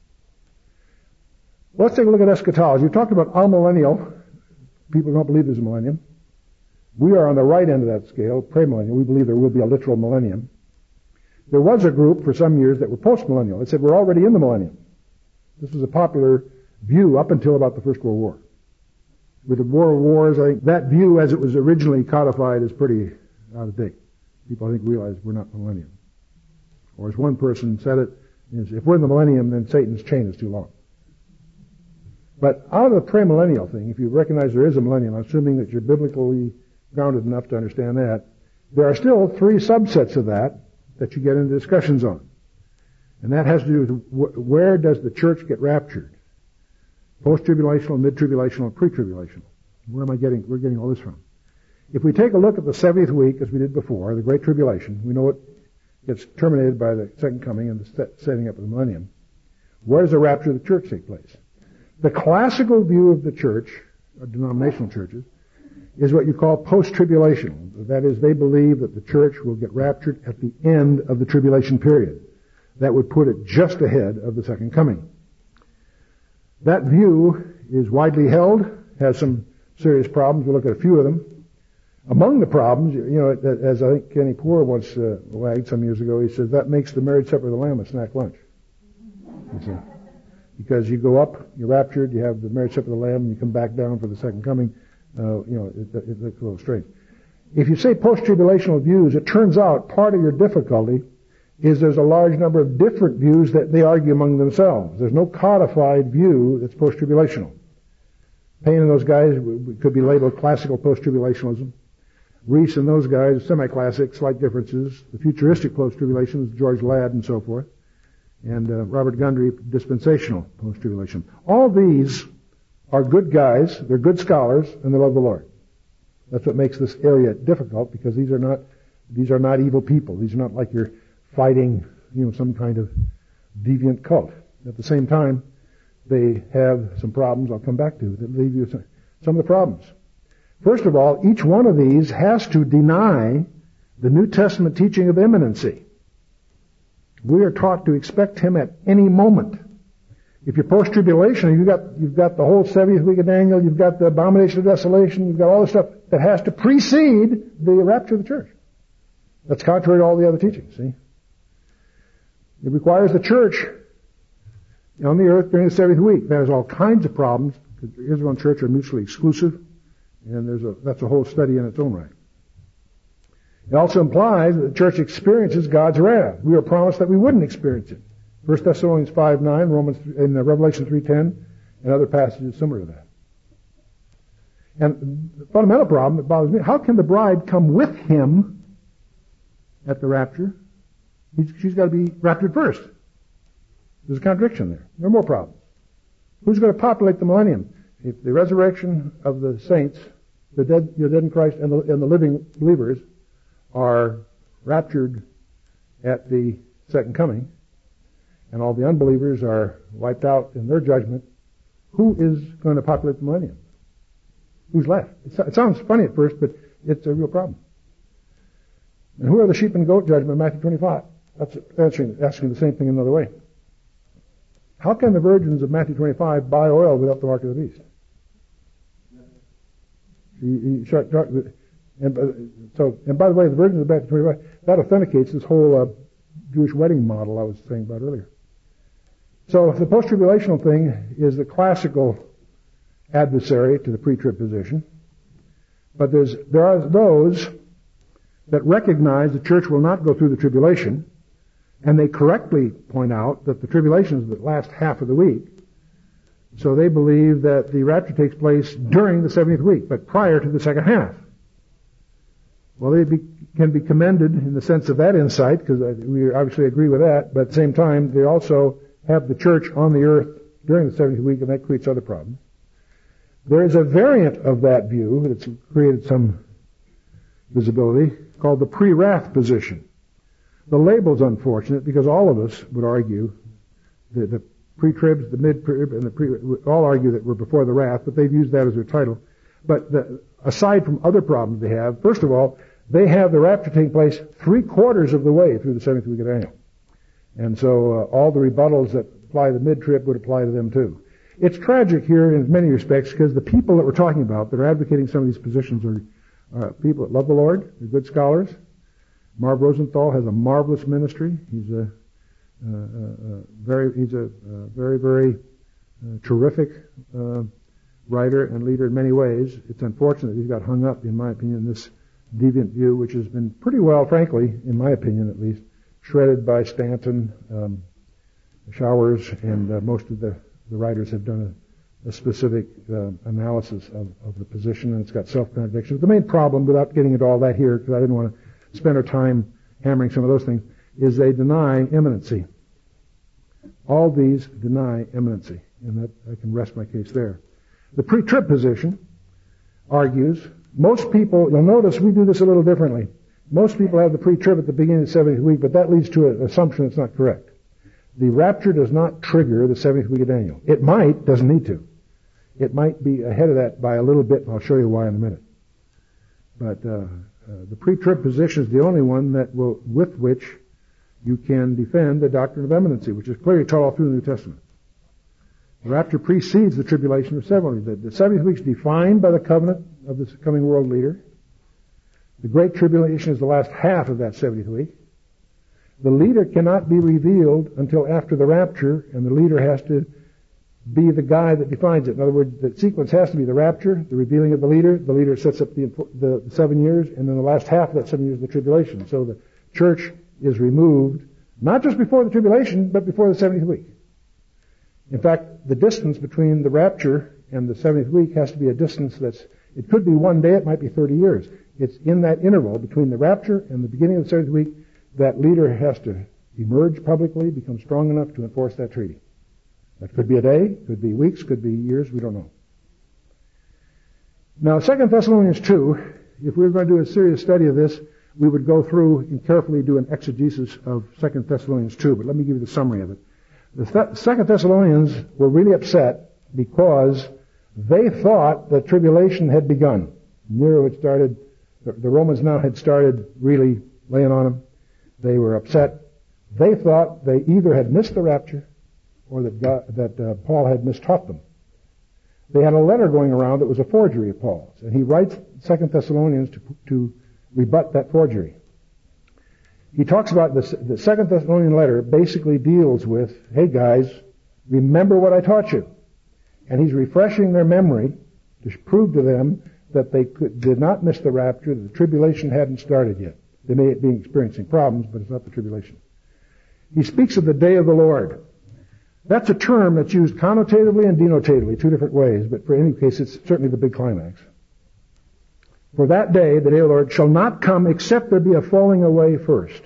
Let's take a look at eschatology. We talked about amillennial. People don't believe there's a millennium. We are on the right end of that scale, premillennial. We believe there will be a literal millennium. There was a group for some years that were postmillennial. They said we're already in the millennium. This was a popular view up until about the First World War. With the War of Wars, I think that view as it was originally codified is pretty out of date. People, I think, realize we're not millennium. Or as one person said it, is if we're in the millennium, then Satan's chain is too long. But out of the premillennial thing, if you recognize there is a millennium, assuming that you're biblically grounded enough to understand that, there are still three subsets of that that you get into discussions on. And that has to do with wh- where does the church get raptured? Post-tribulational, mid-tribulational, pre-tribulational. Where am I getting, we're getting all this from? If we take a look at the seventieth week, as we did before, the Great Tribulation, we know it gets terminated by the second coming and the setting up of the millennium. Where does the rapture of the church take place? The classical view of the church, or denominational churches, is what you call post-tribulational. That is, they believe that the church will get raptured at the end of the tribulation period. That would put it just ahead of the second coming. That view is widely held, has some serious problems. We'll look at a few of them. Among the problems, you know, as I think Kenny Poore once uh, wagged some years ago, he says that makes the marriage supper of the Lamb a snack lunch. You see? Because you go up, you're raptured, you have the marriage supper of the Lamb, and you come back down for the second coming. Uh, you know, it, it looks a little strange. If you say post-tribulational views, it turns out part of your difficulty is there's a large number of different views that they argue among themselves. There's no codified view that's post-tribulational. Payne and those guys could be labeled classical post-tribulationalism. Reese and those guys, semi-classic, slight differences. The futuristic post-tribulationists, George Ladd and so forth. And uh, Robert Gundry, dispensational post-tribulation. All these are good guys, they're good scholars, and they love the Lord. That's what makes this area difficult, because these are not these are not evil people. These are not like you're fighting, you know, some kind of deviant cult. At the same time, they have some problems I'll come back to that leave you some, some of the problems. First of all, each one of these has to deny the New Testament teaching of imminency. We are taught to expect him at any moment. If you're post-tribulation, you've got, you've got the whole seventieth week of Daniel, you've got the abomination of desolation, you've got all the stuff that has to precede the rapture of the church. That's contrary to all the other teachings, see? It requires the church on the earth during the seventieth week. That has all kinds of problems, because Israel and church are mutually exclusive, and there's a, that's a whole study in its own right. It also implies that the church experiences God's wrath. We were promised that we wouldn't experience it. First Thessalonians five nine, Romans, in Revelation three ten, and other passages similar to that. And the fundamental problem that bothers me, how can the bride come with him at the rapture? She's got to be raptured first. There's a contradiction there. There are more problems. Who's going to populate the millennium? If the resurrection of the saints, the dead, the dead in Christ, and the, and the living believers are raptured at the second coming, and all the unbelievers are wiped out in their judgment, who is going to populate the millennium? Who's left? It sounds funny at first, but it's a real problem. And who are the sheep and goat judgment in Matthew twenty-five? That's answering, asking the same thing another way. How can the virgins of Matthew twenty-five buy oil without the mark of the beast? He, he short, short, and, so, and by the way, the virgins of Matthew twenty-five, that authenticates this whole uh, Jewish wedding model I was saying about earlier. So the post-tribulational thing is the classical adversary to the pre-trib position. But there's, there are those that recognize the church will not go through the tribulation, and they correctly point out that the tribulation is the last half of the week. So they believe that the rapture takes place during the seventieth week, but prior to the second half. Well, they be, can be commended in the sense of that insight, because we obviously agree with that, but at the same time, they also have the church on the earth during the seventieth week, and that creates other problems. There is a variant of that view that's created some visibility called the pre-wrath position. The label's unfortunate because all of us would argue that the pre-tribs, the mid-trib, and the pre all argue that we're before the wrath, but they've used that as their title. But the, aside from other problems they have, first of all, they have the rapture taking place three quarters of the way through the seventieth week of Daniel. And so uh, all the rebuttals that apply to the mid-trib would apply to them too. It's tragic here in many respects because the people that we're talking about that are advocating some of these positions are uh, people that love the Lord, they're good scholars. Marv Rosenthal has a marvelous ministry. He's a uh, uh, very, he's a uh, very, very a terrific uh, writer and leader in many ways. It's unfortunate that he's got hung up, in my opinion, in this deviant view, which has been pretty well, frankly, in my opinion at least, shredded by Stanton, um, Showers, and uh, most of the, the writers have done a, a specific uh, analysis of, of the position, and it's got self-contradiction. The main problem, without getting into all that here, because I didn't want to spend our time hammering some of those things, is they deny imminency. All these deny imminency, and that I can rest my case there. The pre-trib position argues, most people, you'll notice we do this a little differently. Most people have the pre-trib at the beginning of the seventieth week, but that leads to an assumption that's not correct. The rapture does not trigger the seventieth week of Daniel. It might, doesn't need to. It might be ahead of that by a little bit, and I'll show you why in a minute. But uh, uh, the pre-trib position is the only one that will, with which you can defend the doctrine of imminency, which is clearly taught all through the New Testament. The rapture precedes the tribulation of seventy. The, the seventieth week is defined by the covenant of this coming world leader. The Great Tribulation is the last half of that seventieth week. The leader cannot be revealed until after the rapture, and the leader has to be the guy that defines it. In other words, the sequence has to be the rapture, the revealing of the leader, the leader sets up the, the, the seven years, and then the last half of that seven years of the tribulation. So the church is removed, not just before the tribulation, but before the seventieth week. In fact, the distance between the rapture and the seventieth week has to be a distance that's, it could be one day, it might be thirty years. It's in that interval between the rapture and the beginning of the seventieth week that leader has to emerge publicly, become strong enough to enforce that treaty. That could be a day, could be weeks, could be years, we don't know. Now, Second Thessalonians two, if we were going to do a serious study of this, we would go through and carefully do an exegesis of Second Thessalonians two, but let me give you the summary of it. The Th- Second Thessalonians were really upset because they thought the tribulation had begun. Nero had started, the, the Romans now had started really laying on them. They were upset. They thought they either had missed the rapture or that God, that uh, Paul had mistaught them. They had a letter going around that was a forgery of Paul's, and he writes Second Thessalonians to, to rebut that forgery. He talks about this, the Second Thessalonian letter basically deals with, hey guys, remember what I taught you. And he's refreshing their memory to prove to them that they could, did not miss the rapture, that the tribulation hadn't started yet. They may be experiencing problems, but it's not the tribulation. He speaks of the day of the Lord. That's a term that's used connotatively and denotatively, two different ways, but for any case, it's certainly the big climax. For that day, the day of the Lord, shall not come except there be a falling away first.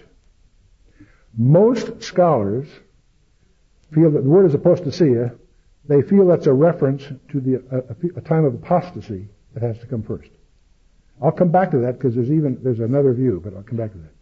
Most scholars feel that the word is apostasia. They feel that's a reference to the a, a time of apostasy that has to come first. I'll come back to that because there's even there's another view, but I'll come back to that.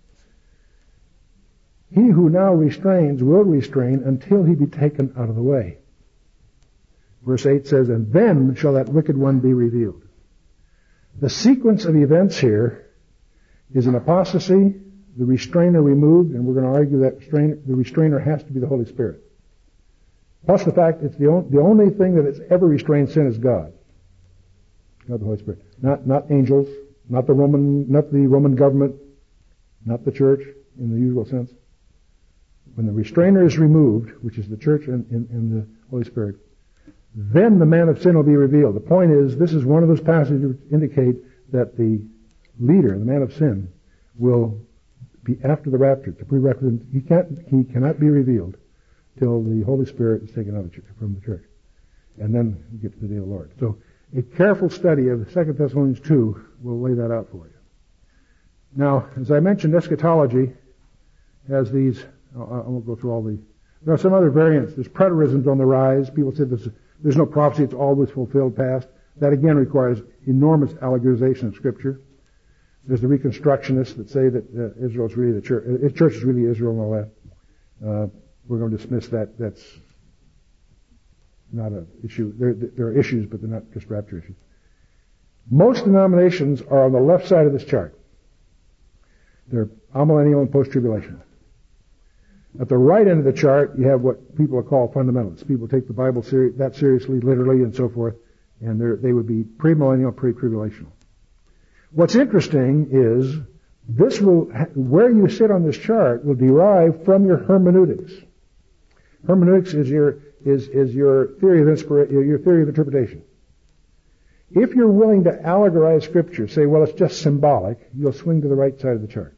He who now restrains will restrain until he be taken out of the way. Verse eight says, and then shall that wicked one be revealed. The sequence of events here is an apostasy, the restrainer removed, and we're going to argue that restrainer, the restrainer has to be the Holy Spirit. Plus the fact it's the, on, the only thing that has ever restrained sin is God. Not the Holy Spirit. Not, not angels, not the Roman, not the Roman government, not the church in the usual sense. When the restrainer is removed, which is the church and, and, and the Holy Spirit, then the man of sin will be revealed. The point is, this is one of those passages which indicate that the leader, the man of sin, will be after the rapture. It's a prerequisite. He can't, he cannot be revealed till the Holy Spirit is taken out of the church, from the church. And then we get to the day of the Lord. So, a careful study of Second Thessalonians two will lay that out for you. Now, as I mentioned, eschatology has these, I won't go through all the, there are some other variants. There's preterisms on the rise. People say there's, there's no prophecy, it's always fulfilled past. That again requires enormous allegorization of Scripture. There's the Reconstructionists that say that uh, Israel is really the church, uh, church is really Israel and all that. Uh, we're going to dismiss that. That's not an issue. There, there are issues, but they're not just rapture issues. Most denominations are on the left side of this chart. They're amillennial and post-tribulation. At the right end of the chart, you have what people call fundamentalists. People take the Bible seri- that seriously, literally, and so forth, and they would be premillennial, pre-tribulational. What's interesting is this will, where you sit on this chart will derive from your hermeneutics. Hermeneutics is your is, is your theory of inspira- your theory of interpretation. If you're willing to allegorize Scripture, say, well, it's just symbolic, you'll swing to the right side of the chart.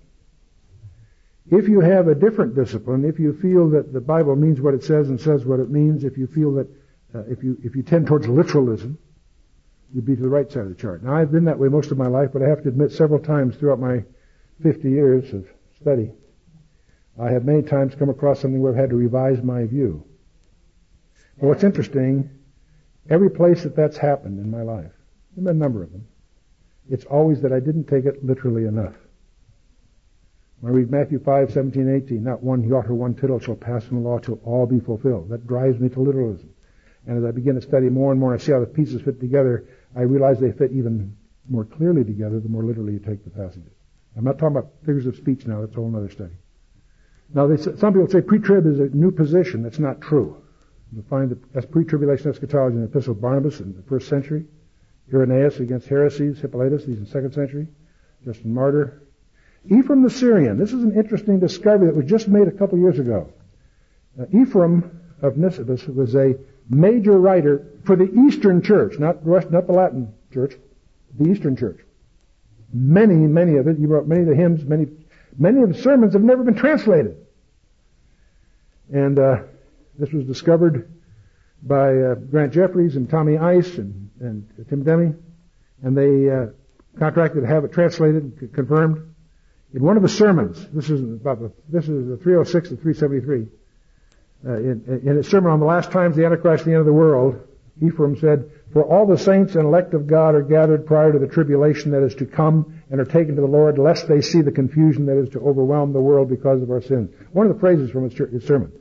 If you have a different discipline, if you feel that the Bible means what it says and says what it means, if you feel that, uh, if you, if you tend towards literalism, you'd be to the right side of the chart. Now, I've been that way most of my life, but I have to admit several times throughout my fifty years of study, I have many times come across something where I've had to revise my view. But what's interesting, every place that that's happened in my life, there have been a number of them, it's always that I didn't take it literally enough. When I read Matthew five, seventeen, eighteen, not one jot or one tittle shall pass from the law till all be fulfilled. That drives me to literalism. And as I begin to study more and more and I see how the pieces fit together, I realize they fit even more clearly together the more literally you take the passages. I'm not talking about figures of speech now, that's a whole other study. Now, they, some people say pre-trib is a new position. That's not true. You'll find that that's pre-tribulation eschatology in the Epistle of Barnabas in the first century, Irenaeus against heresies, Hippolytus, these in the second century, Justin Martyr. Ephraim the Syrian, this is an interesting discovery that was just made a couple years ago. Uh, Ephraim of Nisibis was a major writer for the Eastern Church, not the, West, not the Latin Church, the Eastern Church. Many, many of it, he wrote many of the hymns, many, many of the sermons have never been translated. And uh, this was discovered by uh, Grant Jeffries and Tommy Ice and, and Tim Demme, and they uh, contracted to have it translated and c- confirmed. In one of the sermons, this is about the, this is the three oh six to three seventy-three, uh, in, in his sermon on the last times the Antichrist and the end of the world, Ephraim said, "For all the saints and elect of God are gathered prior to the tribulation that is to come and are taken to the Lord, lest they see the confusion that is to overwhelm the world because of our sins." One of the phrases from his, his sermon.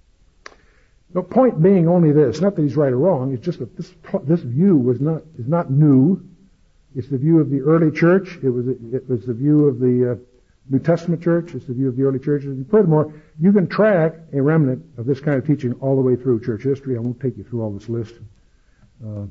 The point being only this, not that he's right or wrong, it's just that this, this view was not, is not new. It's the view of the early church. It was, it was the view of the uh, New Testament church. It's the view of the early churches. And furthermore, you can track a remnant of this kind of teaching all the way through church history. I won't take you through all this list. Uh,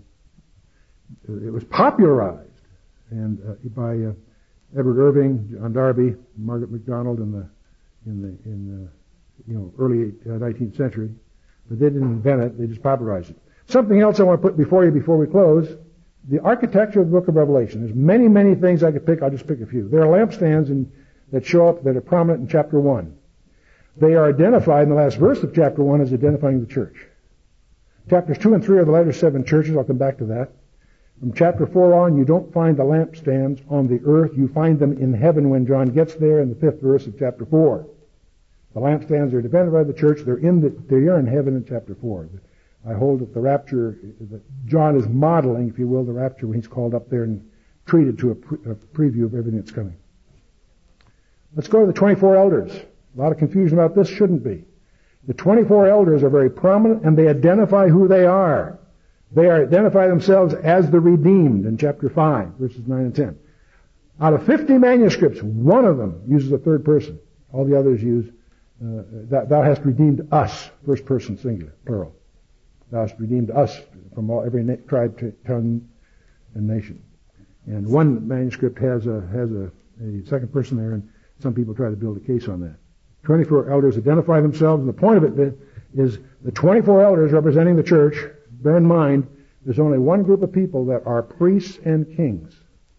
it was popularized and uh, by uh, Edward Irving, John Darby, Margaret MacDonald in the in the in the you know early nineteenth century. But they didn't invent it, they just popularized it. Something else I want to put before you before we close, the architecture of the book of Revelation. There's many, many things I could pick, I'll just pick a few. There are lampstands in, that show up that are prominent in chapter one. They are identified in the last verse of chapter one as identifying the church. Chapters two and three are the letter seven churches, I'll come back to that. From chapter four on, you don't find the lampstands on the earth, you find them in heaven when John gets there in the fifth verse of chapter four. The lampstands are defended by the church. They're in the, they are in heaven in chapter four. I hold that the rapture, that John is modeling, if you will, the rapture when he's called up there and treated to a, pre, a preview of everything that's coming. Let's go to the twenty-four elders. A lot of confusion about this, shouldn't be. The twenty-four elders are very prominent and they identify who they are. They are, identify themselves as the redeemed in chapter five, verses nine and ten. Out of fifty manuscripts, one of them uses a third person. All the others use Uh, thou, thou hast redeemed us, first person singular, plural. Thou hast redeemed us from all, every na- tribe, t- tongue, and nation. And one manuscript has a has a, a second person there, and some people try to build a case on that. twenty-four elders identify themselves, and the point of it is the twenty-four elders representing the church. Bear in mind, there's only one group of people that are priests and kings.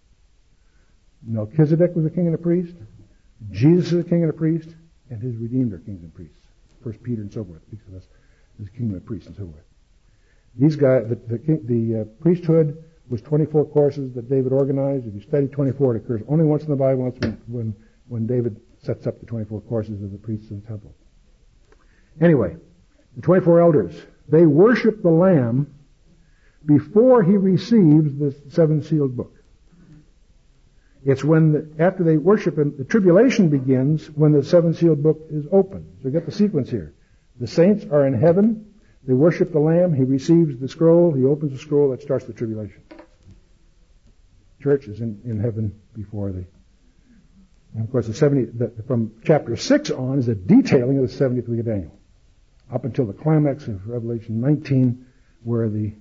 Melchizedek was a king and a priest. Jesus is a king and a priest. And his redeemed are kings and priests. First Peter and so forth speaks of us as king and priests and so forth. These guys, the, the, the uh, priesthood was twenty-four courses that David organized. If you study twenty-four, it occurs only once in the Bible. Once when, when when David sets up the twenty-four courses of the priests in the temple. Anyway, the twenty-four elders, they worship the Lamb before he receives the seven sealed book. It's when, the, after they worship him, the tribulation begins when the seven sealed book is opened. So get the sequence here. The saints are in heaven. They worship the Lamb. He receives the scroll. He opens the scroll. That starts the tribulation. Church is in, in heaven before the... And of course, the seventy, the, from chapter six on is a detailing of the seventieth week of Daniel. Up until the climax of Revelation nineteen, where the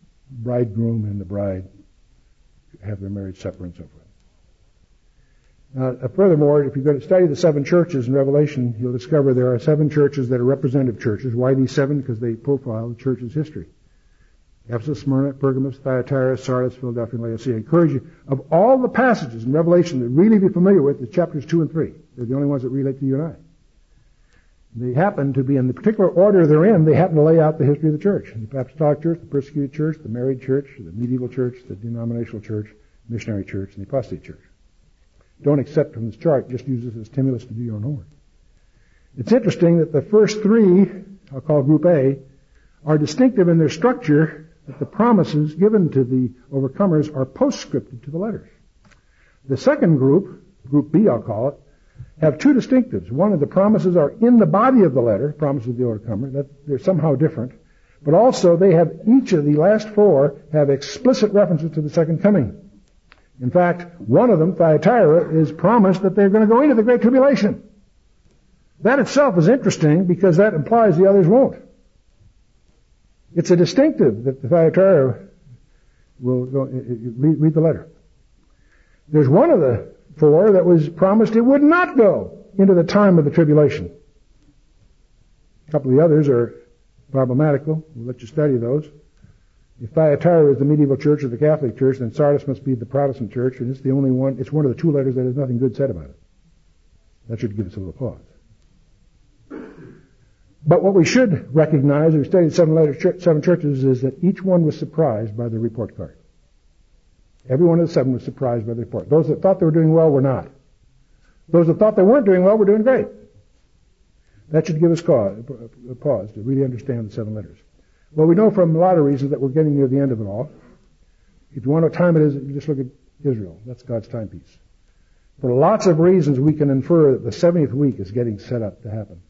bridegroom and the bride have their marriage supper and so forth. Uh, furthermore, if you're going to study the seven churches in Revelation, you'll discover there are seven churches that are representative churches. Why these seven? Because they profile the church's history. Ephesus, Smyrna, Pergamos, Thyatira, Sardis, Philadelphia, and Laodicea. I encourage you, of all the passages in Revelation that really be familiar with, is chapters two and three. They're the only ones that relate to you and I. They happen to be in the particular order they're in, they happen to lay out the history of the church. The apostolic church, the persecuted church, the married church, the medieval church, the denominational church, missionary church, and the apostate church. Don't accept from this chart, just use this as stimulus to do your own homework. It's interesting that the first three, I'll call group A, are distinctive in their structure, that the promises given to the overcomers are postscripted to the letters. The second group, group B I'll call it, have two distinctives. One of the promises are in the body of the letter, promises of the overcomer, that they're somehow different, but also they have, each of the last four have explicit references to the second coming. In fact, one of them, Thyatira, is promised that they're going to go into the Great Tribulation. That itself is interesting because that implies the others won't. It's a distinctive that the Thyatira will go, read, read the letter. There's one of the four that was promised it would not go into the time of the tribulation. A couple of the others are problematical. We'll let you study those. If Thyatira is the medieval church or the Catholic church, then Sardis must be the Protestant church, and it's the only one, it's one of the two letters that has nothing good said about it. That should give us a little pause. But what we should recognize, if we studied seven letters, seven churches, is that each one was surprised by the report card. Every one of the seven was surprised by the report. Those that thought they were doing well were not. Those that thought they weren't doing well were doing great. That should give us cause, a pause to really understand the seven letters. Well, we know from a lot of reasons that we're getting near the end of it all. If you want to know what time it is, you just look at Israel. That's God's timepiece. For lots of reasons, we can infer that the seventieth week is getting set up to happen.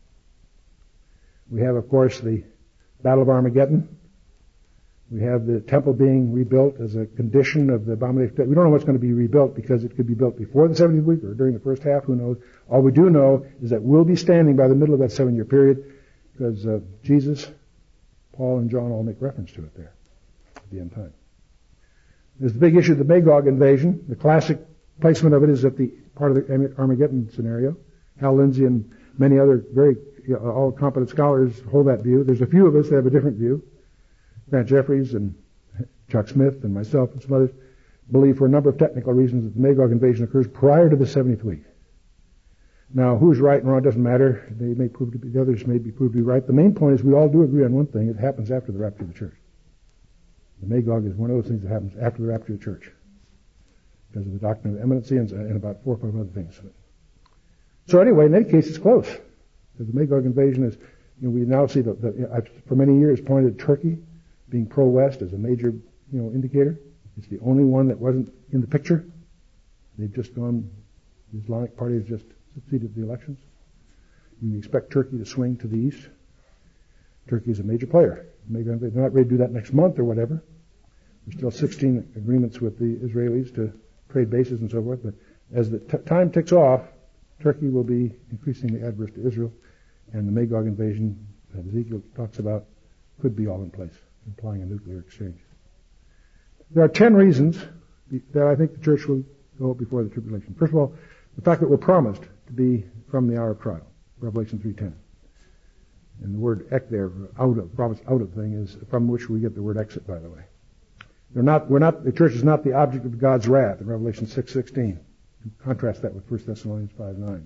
We have, of course, the Battle of Armageddon. We have the temple being rebuilt as a condition of the abomination. We don't know what's going to be rebuilt because it could be built before the seventieth week or during the first half. Who knows? All we do know is that we'll be standing by the middle of that seven-year period because uh, Jesus, Paul, and John all make reference to it there at the end time. There's the big issue of the Magog invasion. The classic placement of it is at the part of the Armageddon scenario. Hal Lindsey and many other very you know, all competent scholars hold that view. There's a few of us that have a different view. Grant Jeffries and Chuck Smith and myself and some others believe for a number of technical reasons that the Magog invasion occurs prior to the seventieth week. Now, who's right and wrong doesn't matter. They may prove to be, the others may be proved to be right. The main point is we all do agree on one thing. It happens after the rapture of the church. The Magog is one of those things that happens after the rapture of the church because of the doctrine of imminency and, and about four or five other things. So anyway, in any case, it's close. Because the Magog invasion is, you know, we now see that, I've for many years pointed Turkey being pro-West as a major, you know, indicator. It's the only one that wasn't in the picture. They've just gone, the Islamic Party has just succeeded the elections. You expect Turkey to swing to the east. Turkey is a major player. They're not ready to do that next month or whatever. There's still sixteen agreements with the Israelis to trade bases and so forth. But as the t- time ticks off, Turkey will be increasingly adverse to Israel, and the Magog invasion that Ezekiel talks about could be all in place, implying a nuclear exchange. There are ten reasons that I think the church will go before the tribulation. First of all, the fact that we're promised to be from the hour of trial, Revelation three ten. And the word ek there, out of, promise out of thing, is from which we get the word exit, by the way. They're not, we're not, the church is not the object of God's wrath in Revelation six sixteen. Contrast that with First Thessalonians five nine.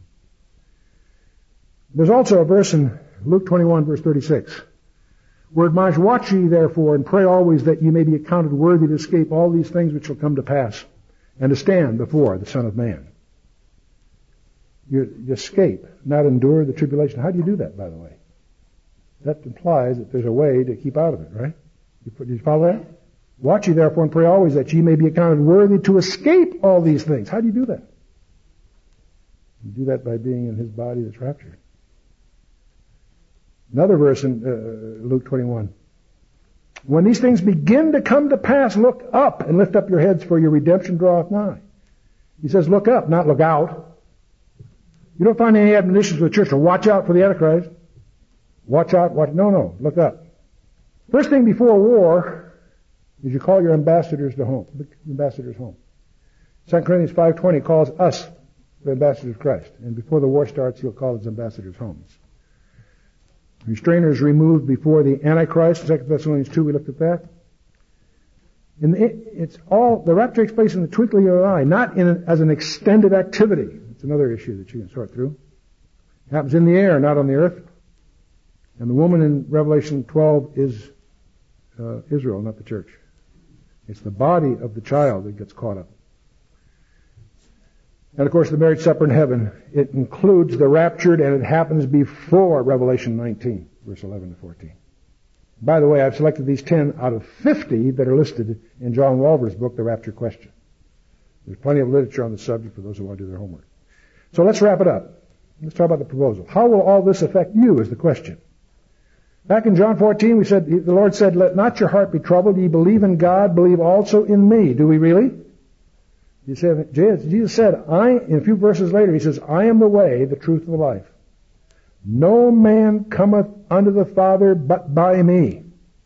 There's also a verse in Luke twenty-one, verse thirty-six. We're admonished, watch ye therefore, and pray always that ye may be accounted worthy to escape all these things which shall come to pass, and to stand before the Son of Man. You, you escape, not endure the tribulation. How do you do that, by the way? That implies that there's a way to keep out of it, right? You, did you follow that? Watch ye therefore and pray always that ye may be accounted worthy to escape all these things. How do you do that? You do that by being in his body that's raptured. Another verse in uh, Luke twenty-one. When these things begin to come to pass, look up and lift up your heads, for your redemption draweth nigh. He says look up, not look out. You don't find any admonitions for the church to watch out for the Antichrist. Watch out, watch, no, no, look up. First thing before war is you call your ambassadors to home, ambassadors home. Second Corinthians five twenty calls us the ambassadors of Christ. And before the war starts, he'll call his ambassadors home. Restrainer is removed before the Antichrist. Second Thessalonians two, we looked at that. In the, it's all, the rapture takes place in the twinkling of an eye, not in a, as an extended activity. It's another issue that you can sort through. It happens in the air, not on the earth. And the woman in Revelation twelve is uh, Israel, not the church. It's the body of the child that gets caught up. And of course, the marriage supper in heaven, it includes the raptured, and it happens before Revelation nineteen, verse eleven to fourteen. By the way, I've selected these ten out of fifty that are listed in John Walver's book, The Rapture Question. There's plenty of literature on the subject for those who want to do their homework. So let's wrap it up. Let's talk about the proposal. How will all this affect you is the question. Back in John fourteen, we said, the Lord said, let not your heart be troubled. Ye believe in God, believe also in me. Do we really? You said, Jesus said, I, in a few verses later, he says, I am the way, the truth, and the life. No man cometh unto the Father but by me.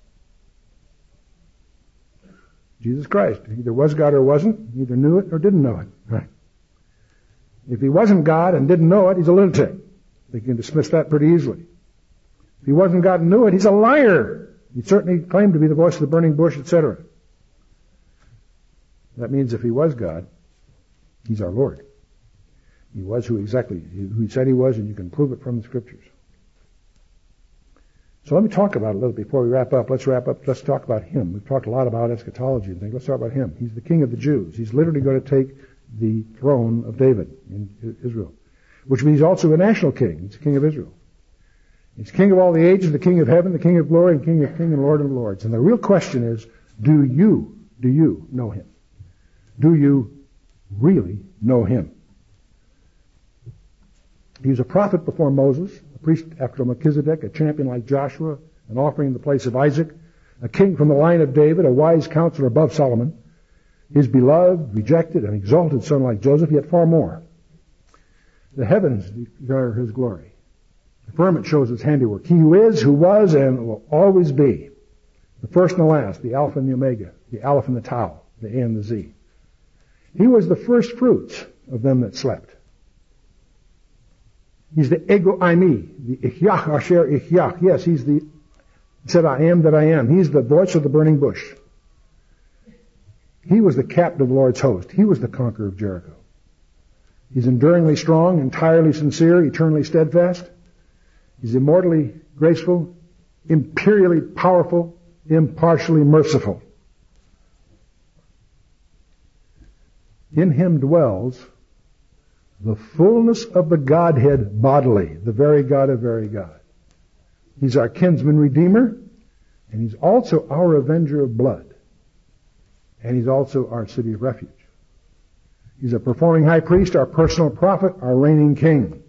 Jesus Christ. He either was God or wasn't. He either knew it or didn't know it. Right? If he wasn't God and didn't know it, he's a lunatic. They can dismiss that pretty easily. If he wasn't God and knew it, he's a liar. He certainly claimed to be the voice of the burning bush, et cetera. That means if he was God, he's our Lord. He was who exactly who he said he was, and you can prove it from the Scriptures. So let me talk about it a little before we wrap up. Let's wrap up. Let's talk about him. We've talked a lot about eschatology and things. Let's talk about him. He's the King of the Jews. He's literally going to take the throne of David in Israel, which means he's also a national king. He's the King of Israel. He's King of all the ages, the King of heaven, the King of glory, and King of King and Lord of lords. And the real question is, do you, do you know him? Do you really know him? He was a prophet before Moses, a priest after Melchizedek, a champion like Joshua, an offering in the place of Isaac, a king from the line of David, a wise counselor above Solomon, his beloved, rejected, and exalted son like Joseph, yet far more. The heavens declare his glory. The firmament shows his handiwork. He who is, who was, and will always be. The first and the last, the Alpha and the Omega, the Aleph and the Tau, the A and the Z. He was the first fruits of them that slept. He's the Ego Eimi, the Ihyach Asher Ihyach. Yes, he's the, he said, I am that I am. He's the voice of the burning bush. He was the captain of the Lord's host. He was the conqueror of Jericho. He's enduringly strong, entirely sincere, eternally steadfast. He's immortally graceful, imperially powerful, impartially merciful. In him dwells the fullness of the Godhead bodily, the very God of very God. He's our kinsman redeemer, and he's also our avenger of blood. And he's also our city of refuge. He's a performing high priest, our personal prophet, our reigning king.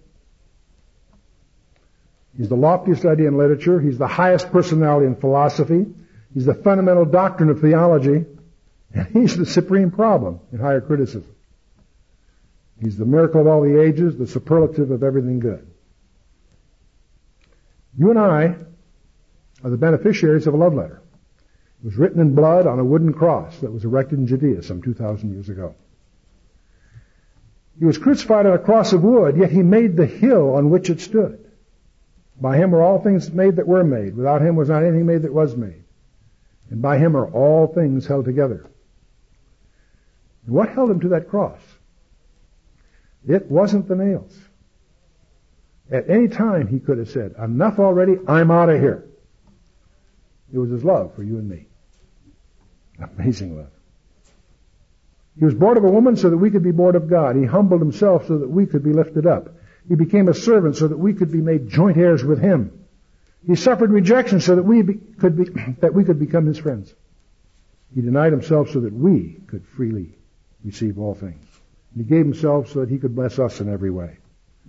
He's the loftiest idea in literature. He's the highest personality in philosophy. He's the fundamental doctrine of theology. And he's the supreme problem in higher criticism. He's the miracle of all the ages, the superlative of everything good. You and I are the beneficiaries of a love letter. It was written in blood on a wooden cross that was erected in Judea some two thousand years ago. He was crucified on a cross of wood, yet he made the hill on which it stood. By him were all things made that were made. Without him was not anything made that was made. And by him are all things held together. And what held him to that cross? It wasn't the nails. At any time he could have said, enough already, I'm out of here. It was his love for you and me. Amazing love. He was born of a woman so that we could be born of God. He humbled himself so that we could be lifted up. He became a servant so that we could be made joint heirs with him. He suffered rejection so that we be, could be, that we could become his friends. He denied himself so that we could freely receive all things. And he gave himself so that he could bless us in every way.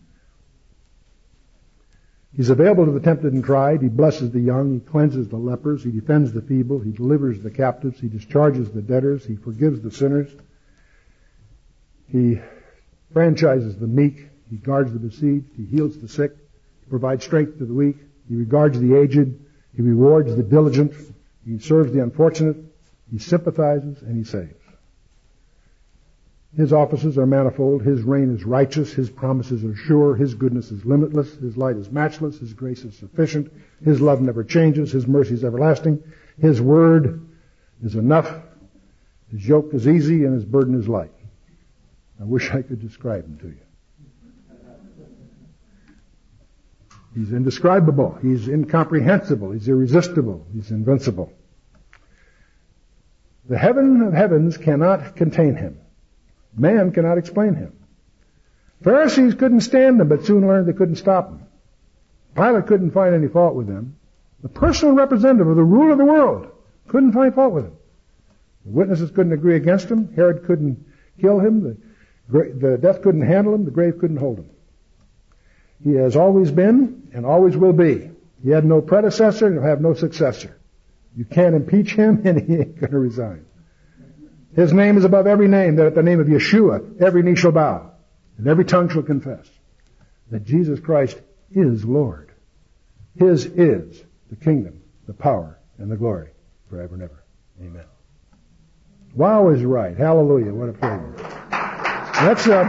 He's available to the tempted and tried. He blesses the young. He cleanses the lepers. He defends the feeble. He delivers the captives. He discharges the debtors. He forgives the sinners. He franchises the meek. He guards the besieged. He heals the sick. He provides strength to the weak. He regards the aged. He rewards the diligent. He serves the unfortunate. He sympathizes and he saves. His offices are manifold. His reign is righteous. His promises are sure. His goodness is limitless. His light is matchless. His grace is sufficient. His love never changes. His mercy is everlasting. His word is enough. His yoke is easy and his burden is light. I wish I could describe him to you. He's indescribable. He's incomprehensible. He's irresistible. He's invincible. The heaven of heavens cannot contain him. Man cannot explain him. Pharisees couldn't stand him, but soon learned they couldn't stop him. Pilate couldn't find any fault with him. The personal representative of the ruler of the world couldn't find fault with him. The witnesses couldn't agree against him. Herod couldn't kill him. The, the death couldn't handle him. The grave couldn't hold him. He has always been and always will be. He had no predecessor and he'll have no successor. You can't impeach him and he ain't going to resign. His name is above every name, that at the name of Yeshua every knee shall bow and every tongue shall confess that Jesus Christ is Lord. His is the kingdom, the power, and the glory forever and ever. Amen. Wow is right. Hallelujah. What a praise. Let's, uh,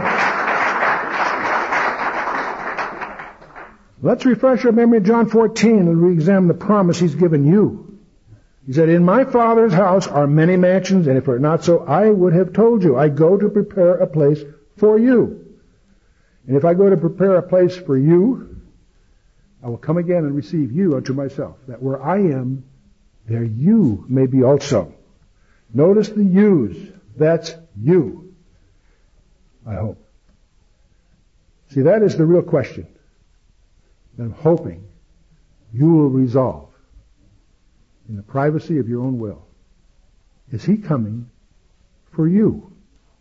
let's refresh our memory of John fourteen and re-examine the promise he's given you. He said, in my Father's house are many mansions, and if it were not so, I would have told you. I go to prepare a place for you. And if I go to prepare a place for you, I will come again and receive you unto myself, that where I am, there you may be also. Notice the yous. That's you. I hope. See, that is the real question that I'm hoping you will resolve in the privacy of your own will. Is he coming for you?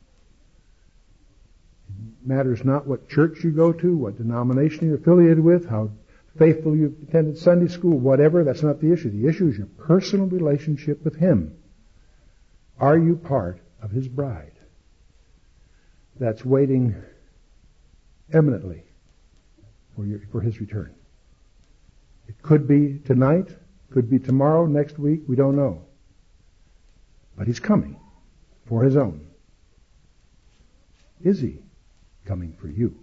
It matters not what church you go to, what denomination you're affiliated with, how faithful you've attended Sunday school, whatever. That's not the issue. The issue is your personal relationship with him. Are you part of his bride that's waiting eminently for your, for his return? It could be tonight, could be tomorrow, next week, we don't know. But he's coming for his own. Is he coming for you?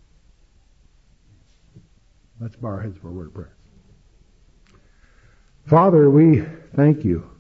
Let's bow our heads for a word of prayer. Father, we thank you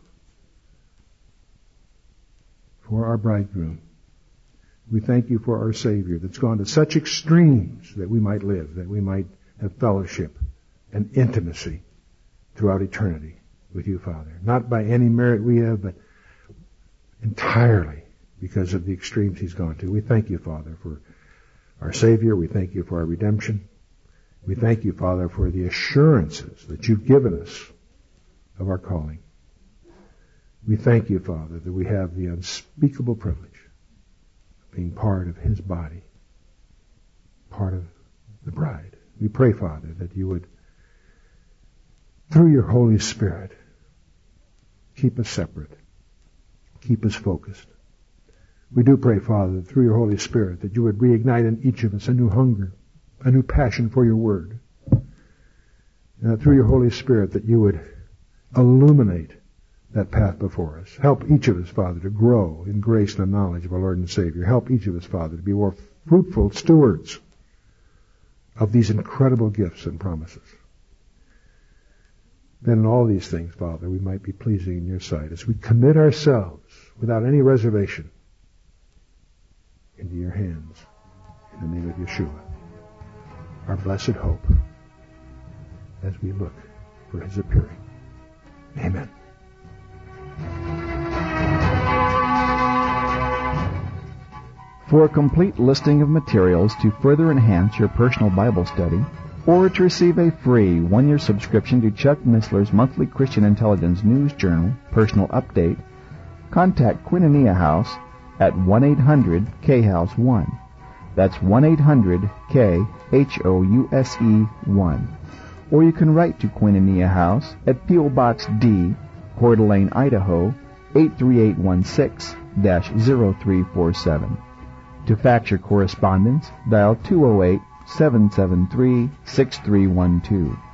for our bridegroom. We thank you for our Savior that's gone to such extremes that we might live, that we might have fellowship and intimacy throughout eternity with you, Father. Not by any merit we have, but entirely because of the extremes he's gone to. We thank you, Father, for our Savior. We thank you for our redemption. We thank you, Father, for the assurances that you've given us of our calling. We thank you, Father, that we have the unspeakable privilege of being part of his body, part of the bride. We pray, Father, that you would, through your Holy Spirit, keep us separate, keep us focused. We do pray, Father, that through your Holy Spirit, that you would reignite in each of us a new hunger, a new passion for your word. And that through your Holy Spirit, that you would illuminate that path before us. Help each of us, Father, to grow in grace and knowledge of our Lord and Savior. Help each of us, Father, to be more fruitful stewards of these incredible gifts and promises. Then in all these things, Father, we might be pleasing in your sight as we commit ourselves without any reservation into your hands in the name of Yeshua, our blessed hope, as we look for his appearing. Amen. For a complete listing of materials to further enhance your personal Bible study, or to receive a free one-year subscription to Chuck Missler's monthly Christian Intelligence News Journal, Personal Update, contact Koinonia House at one eight hundred K house one. That's one eight hundred K H O U S E one. Or you can write to Koinonia House at P O Box D, Coeur d'Alene, Idaho, eight three eight one six dash zero three four seven. To fax your correspondence, dial two oh eight, seven seven three, six three one two.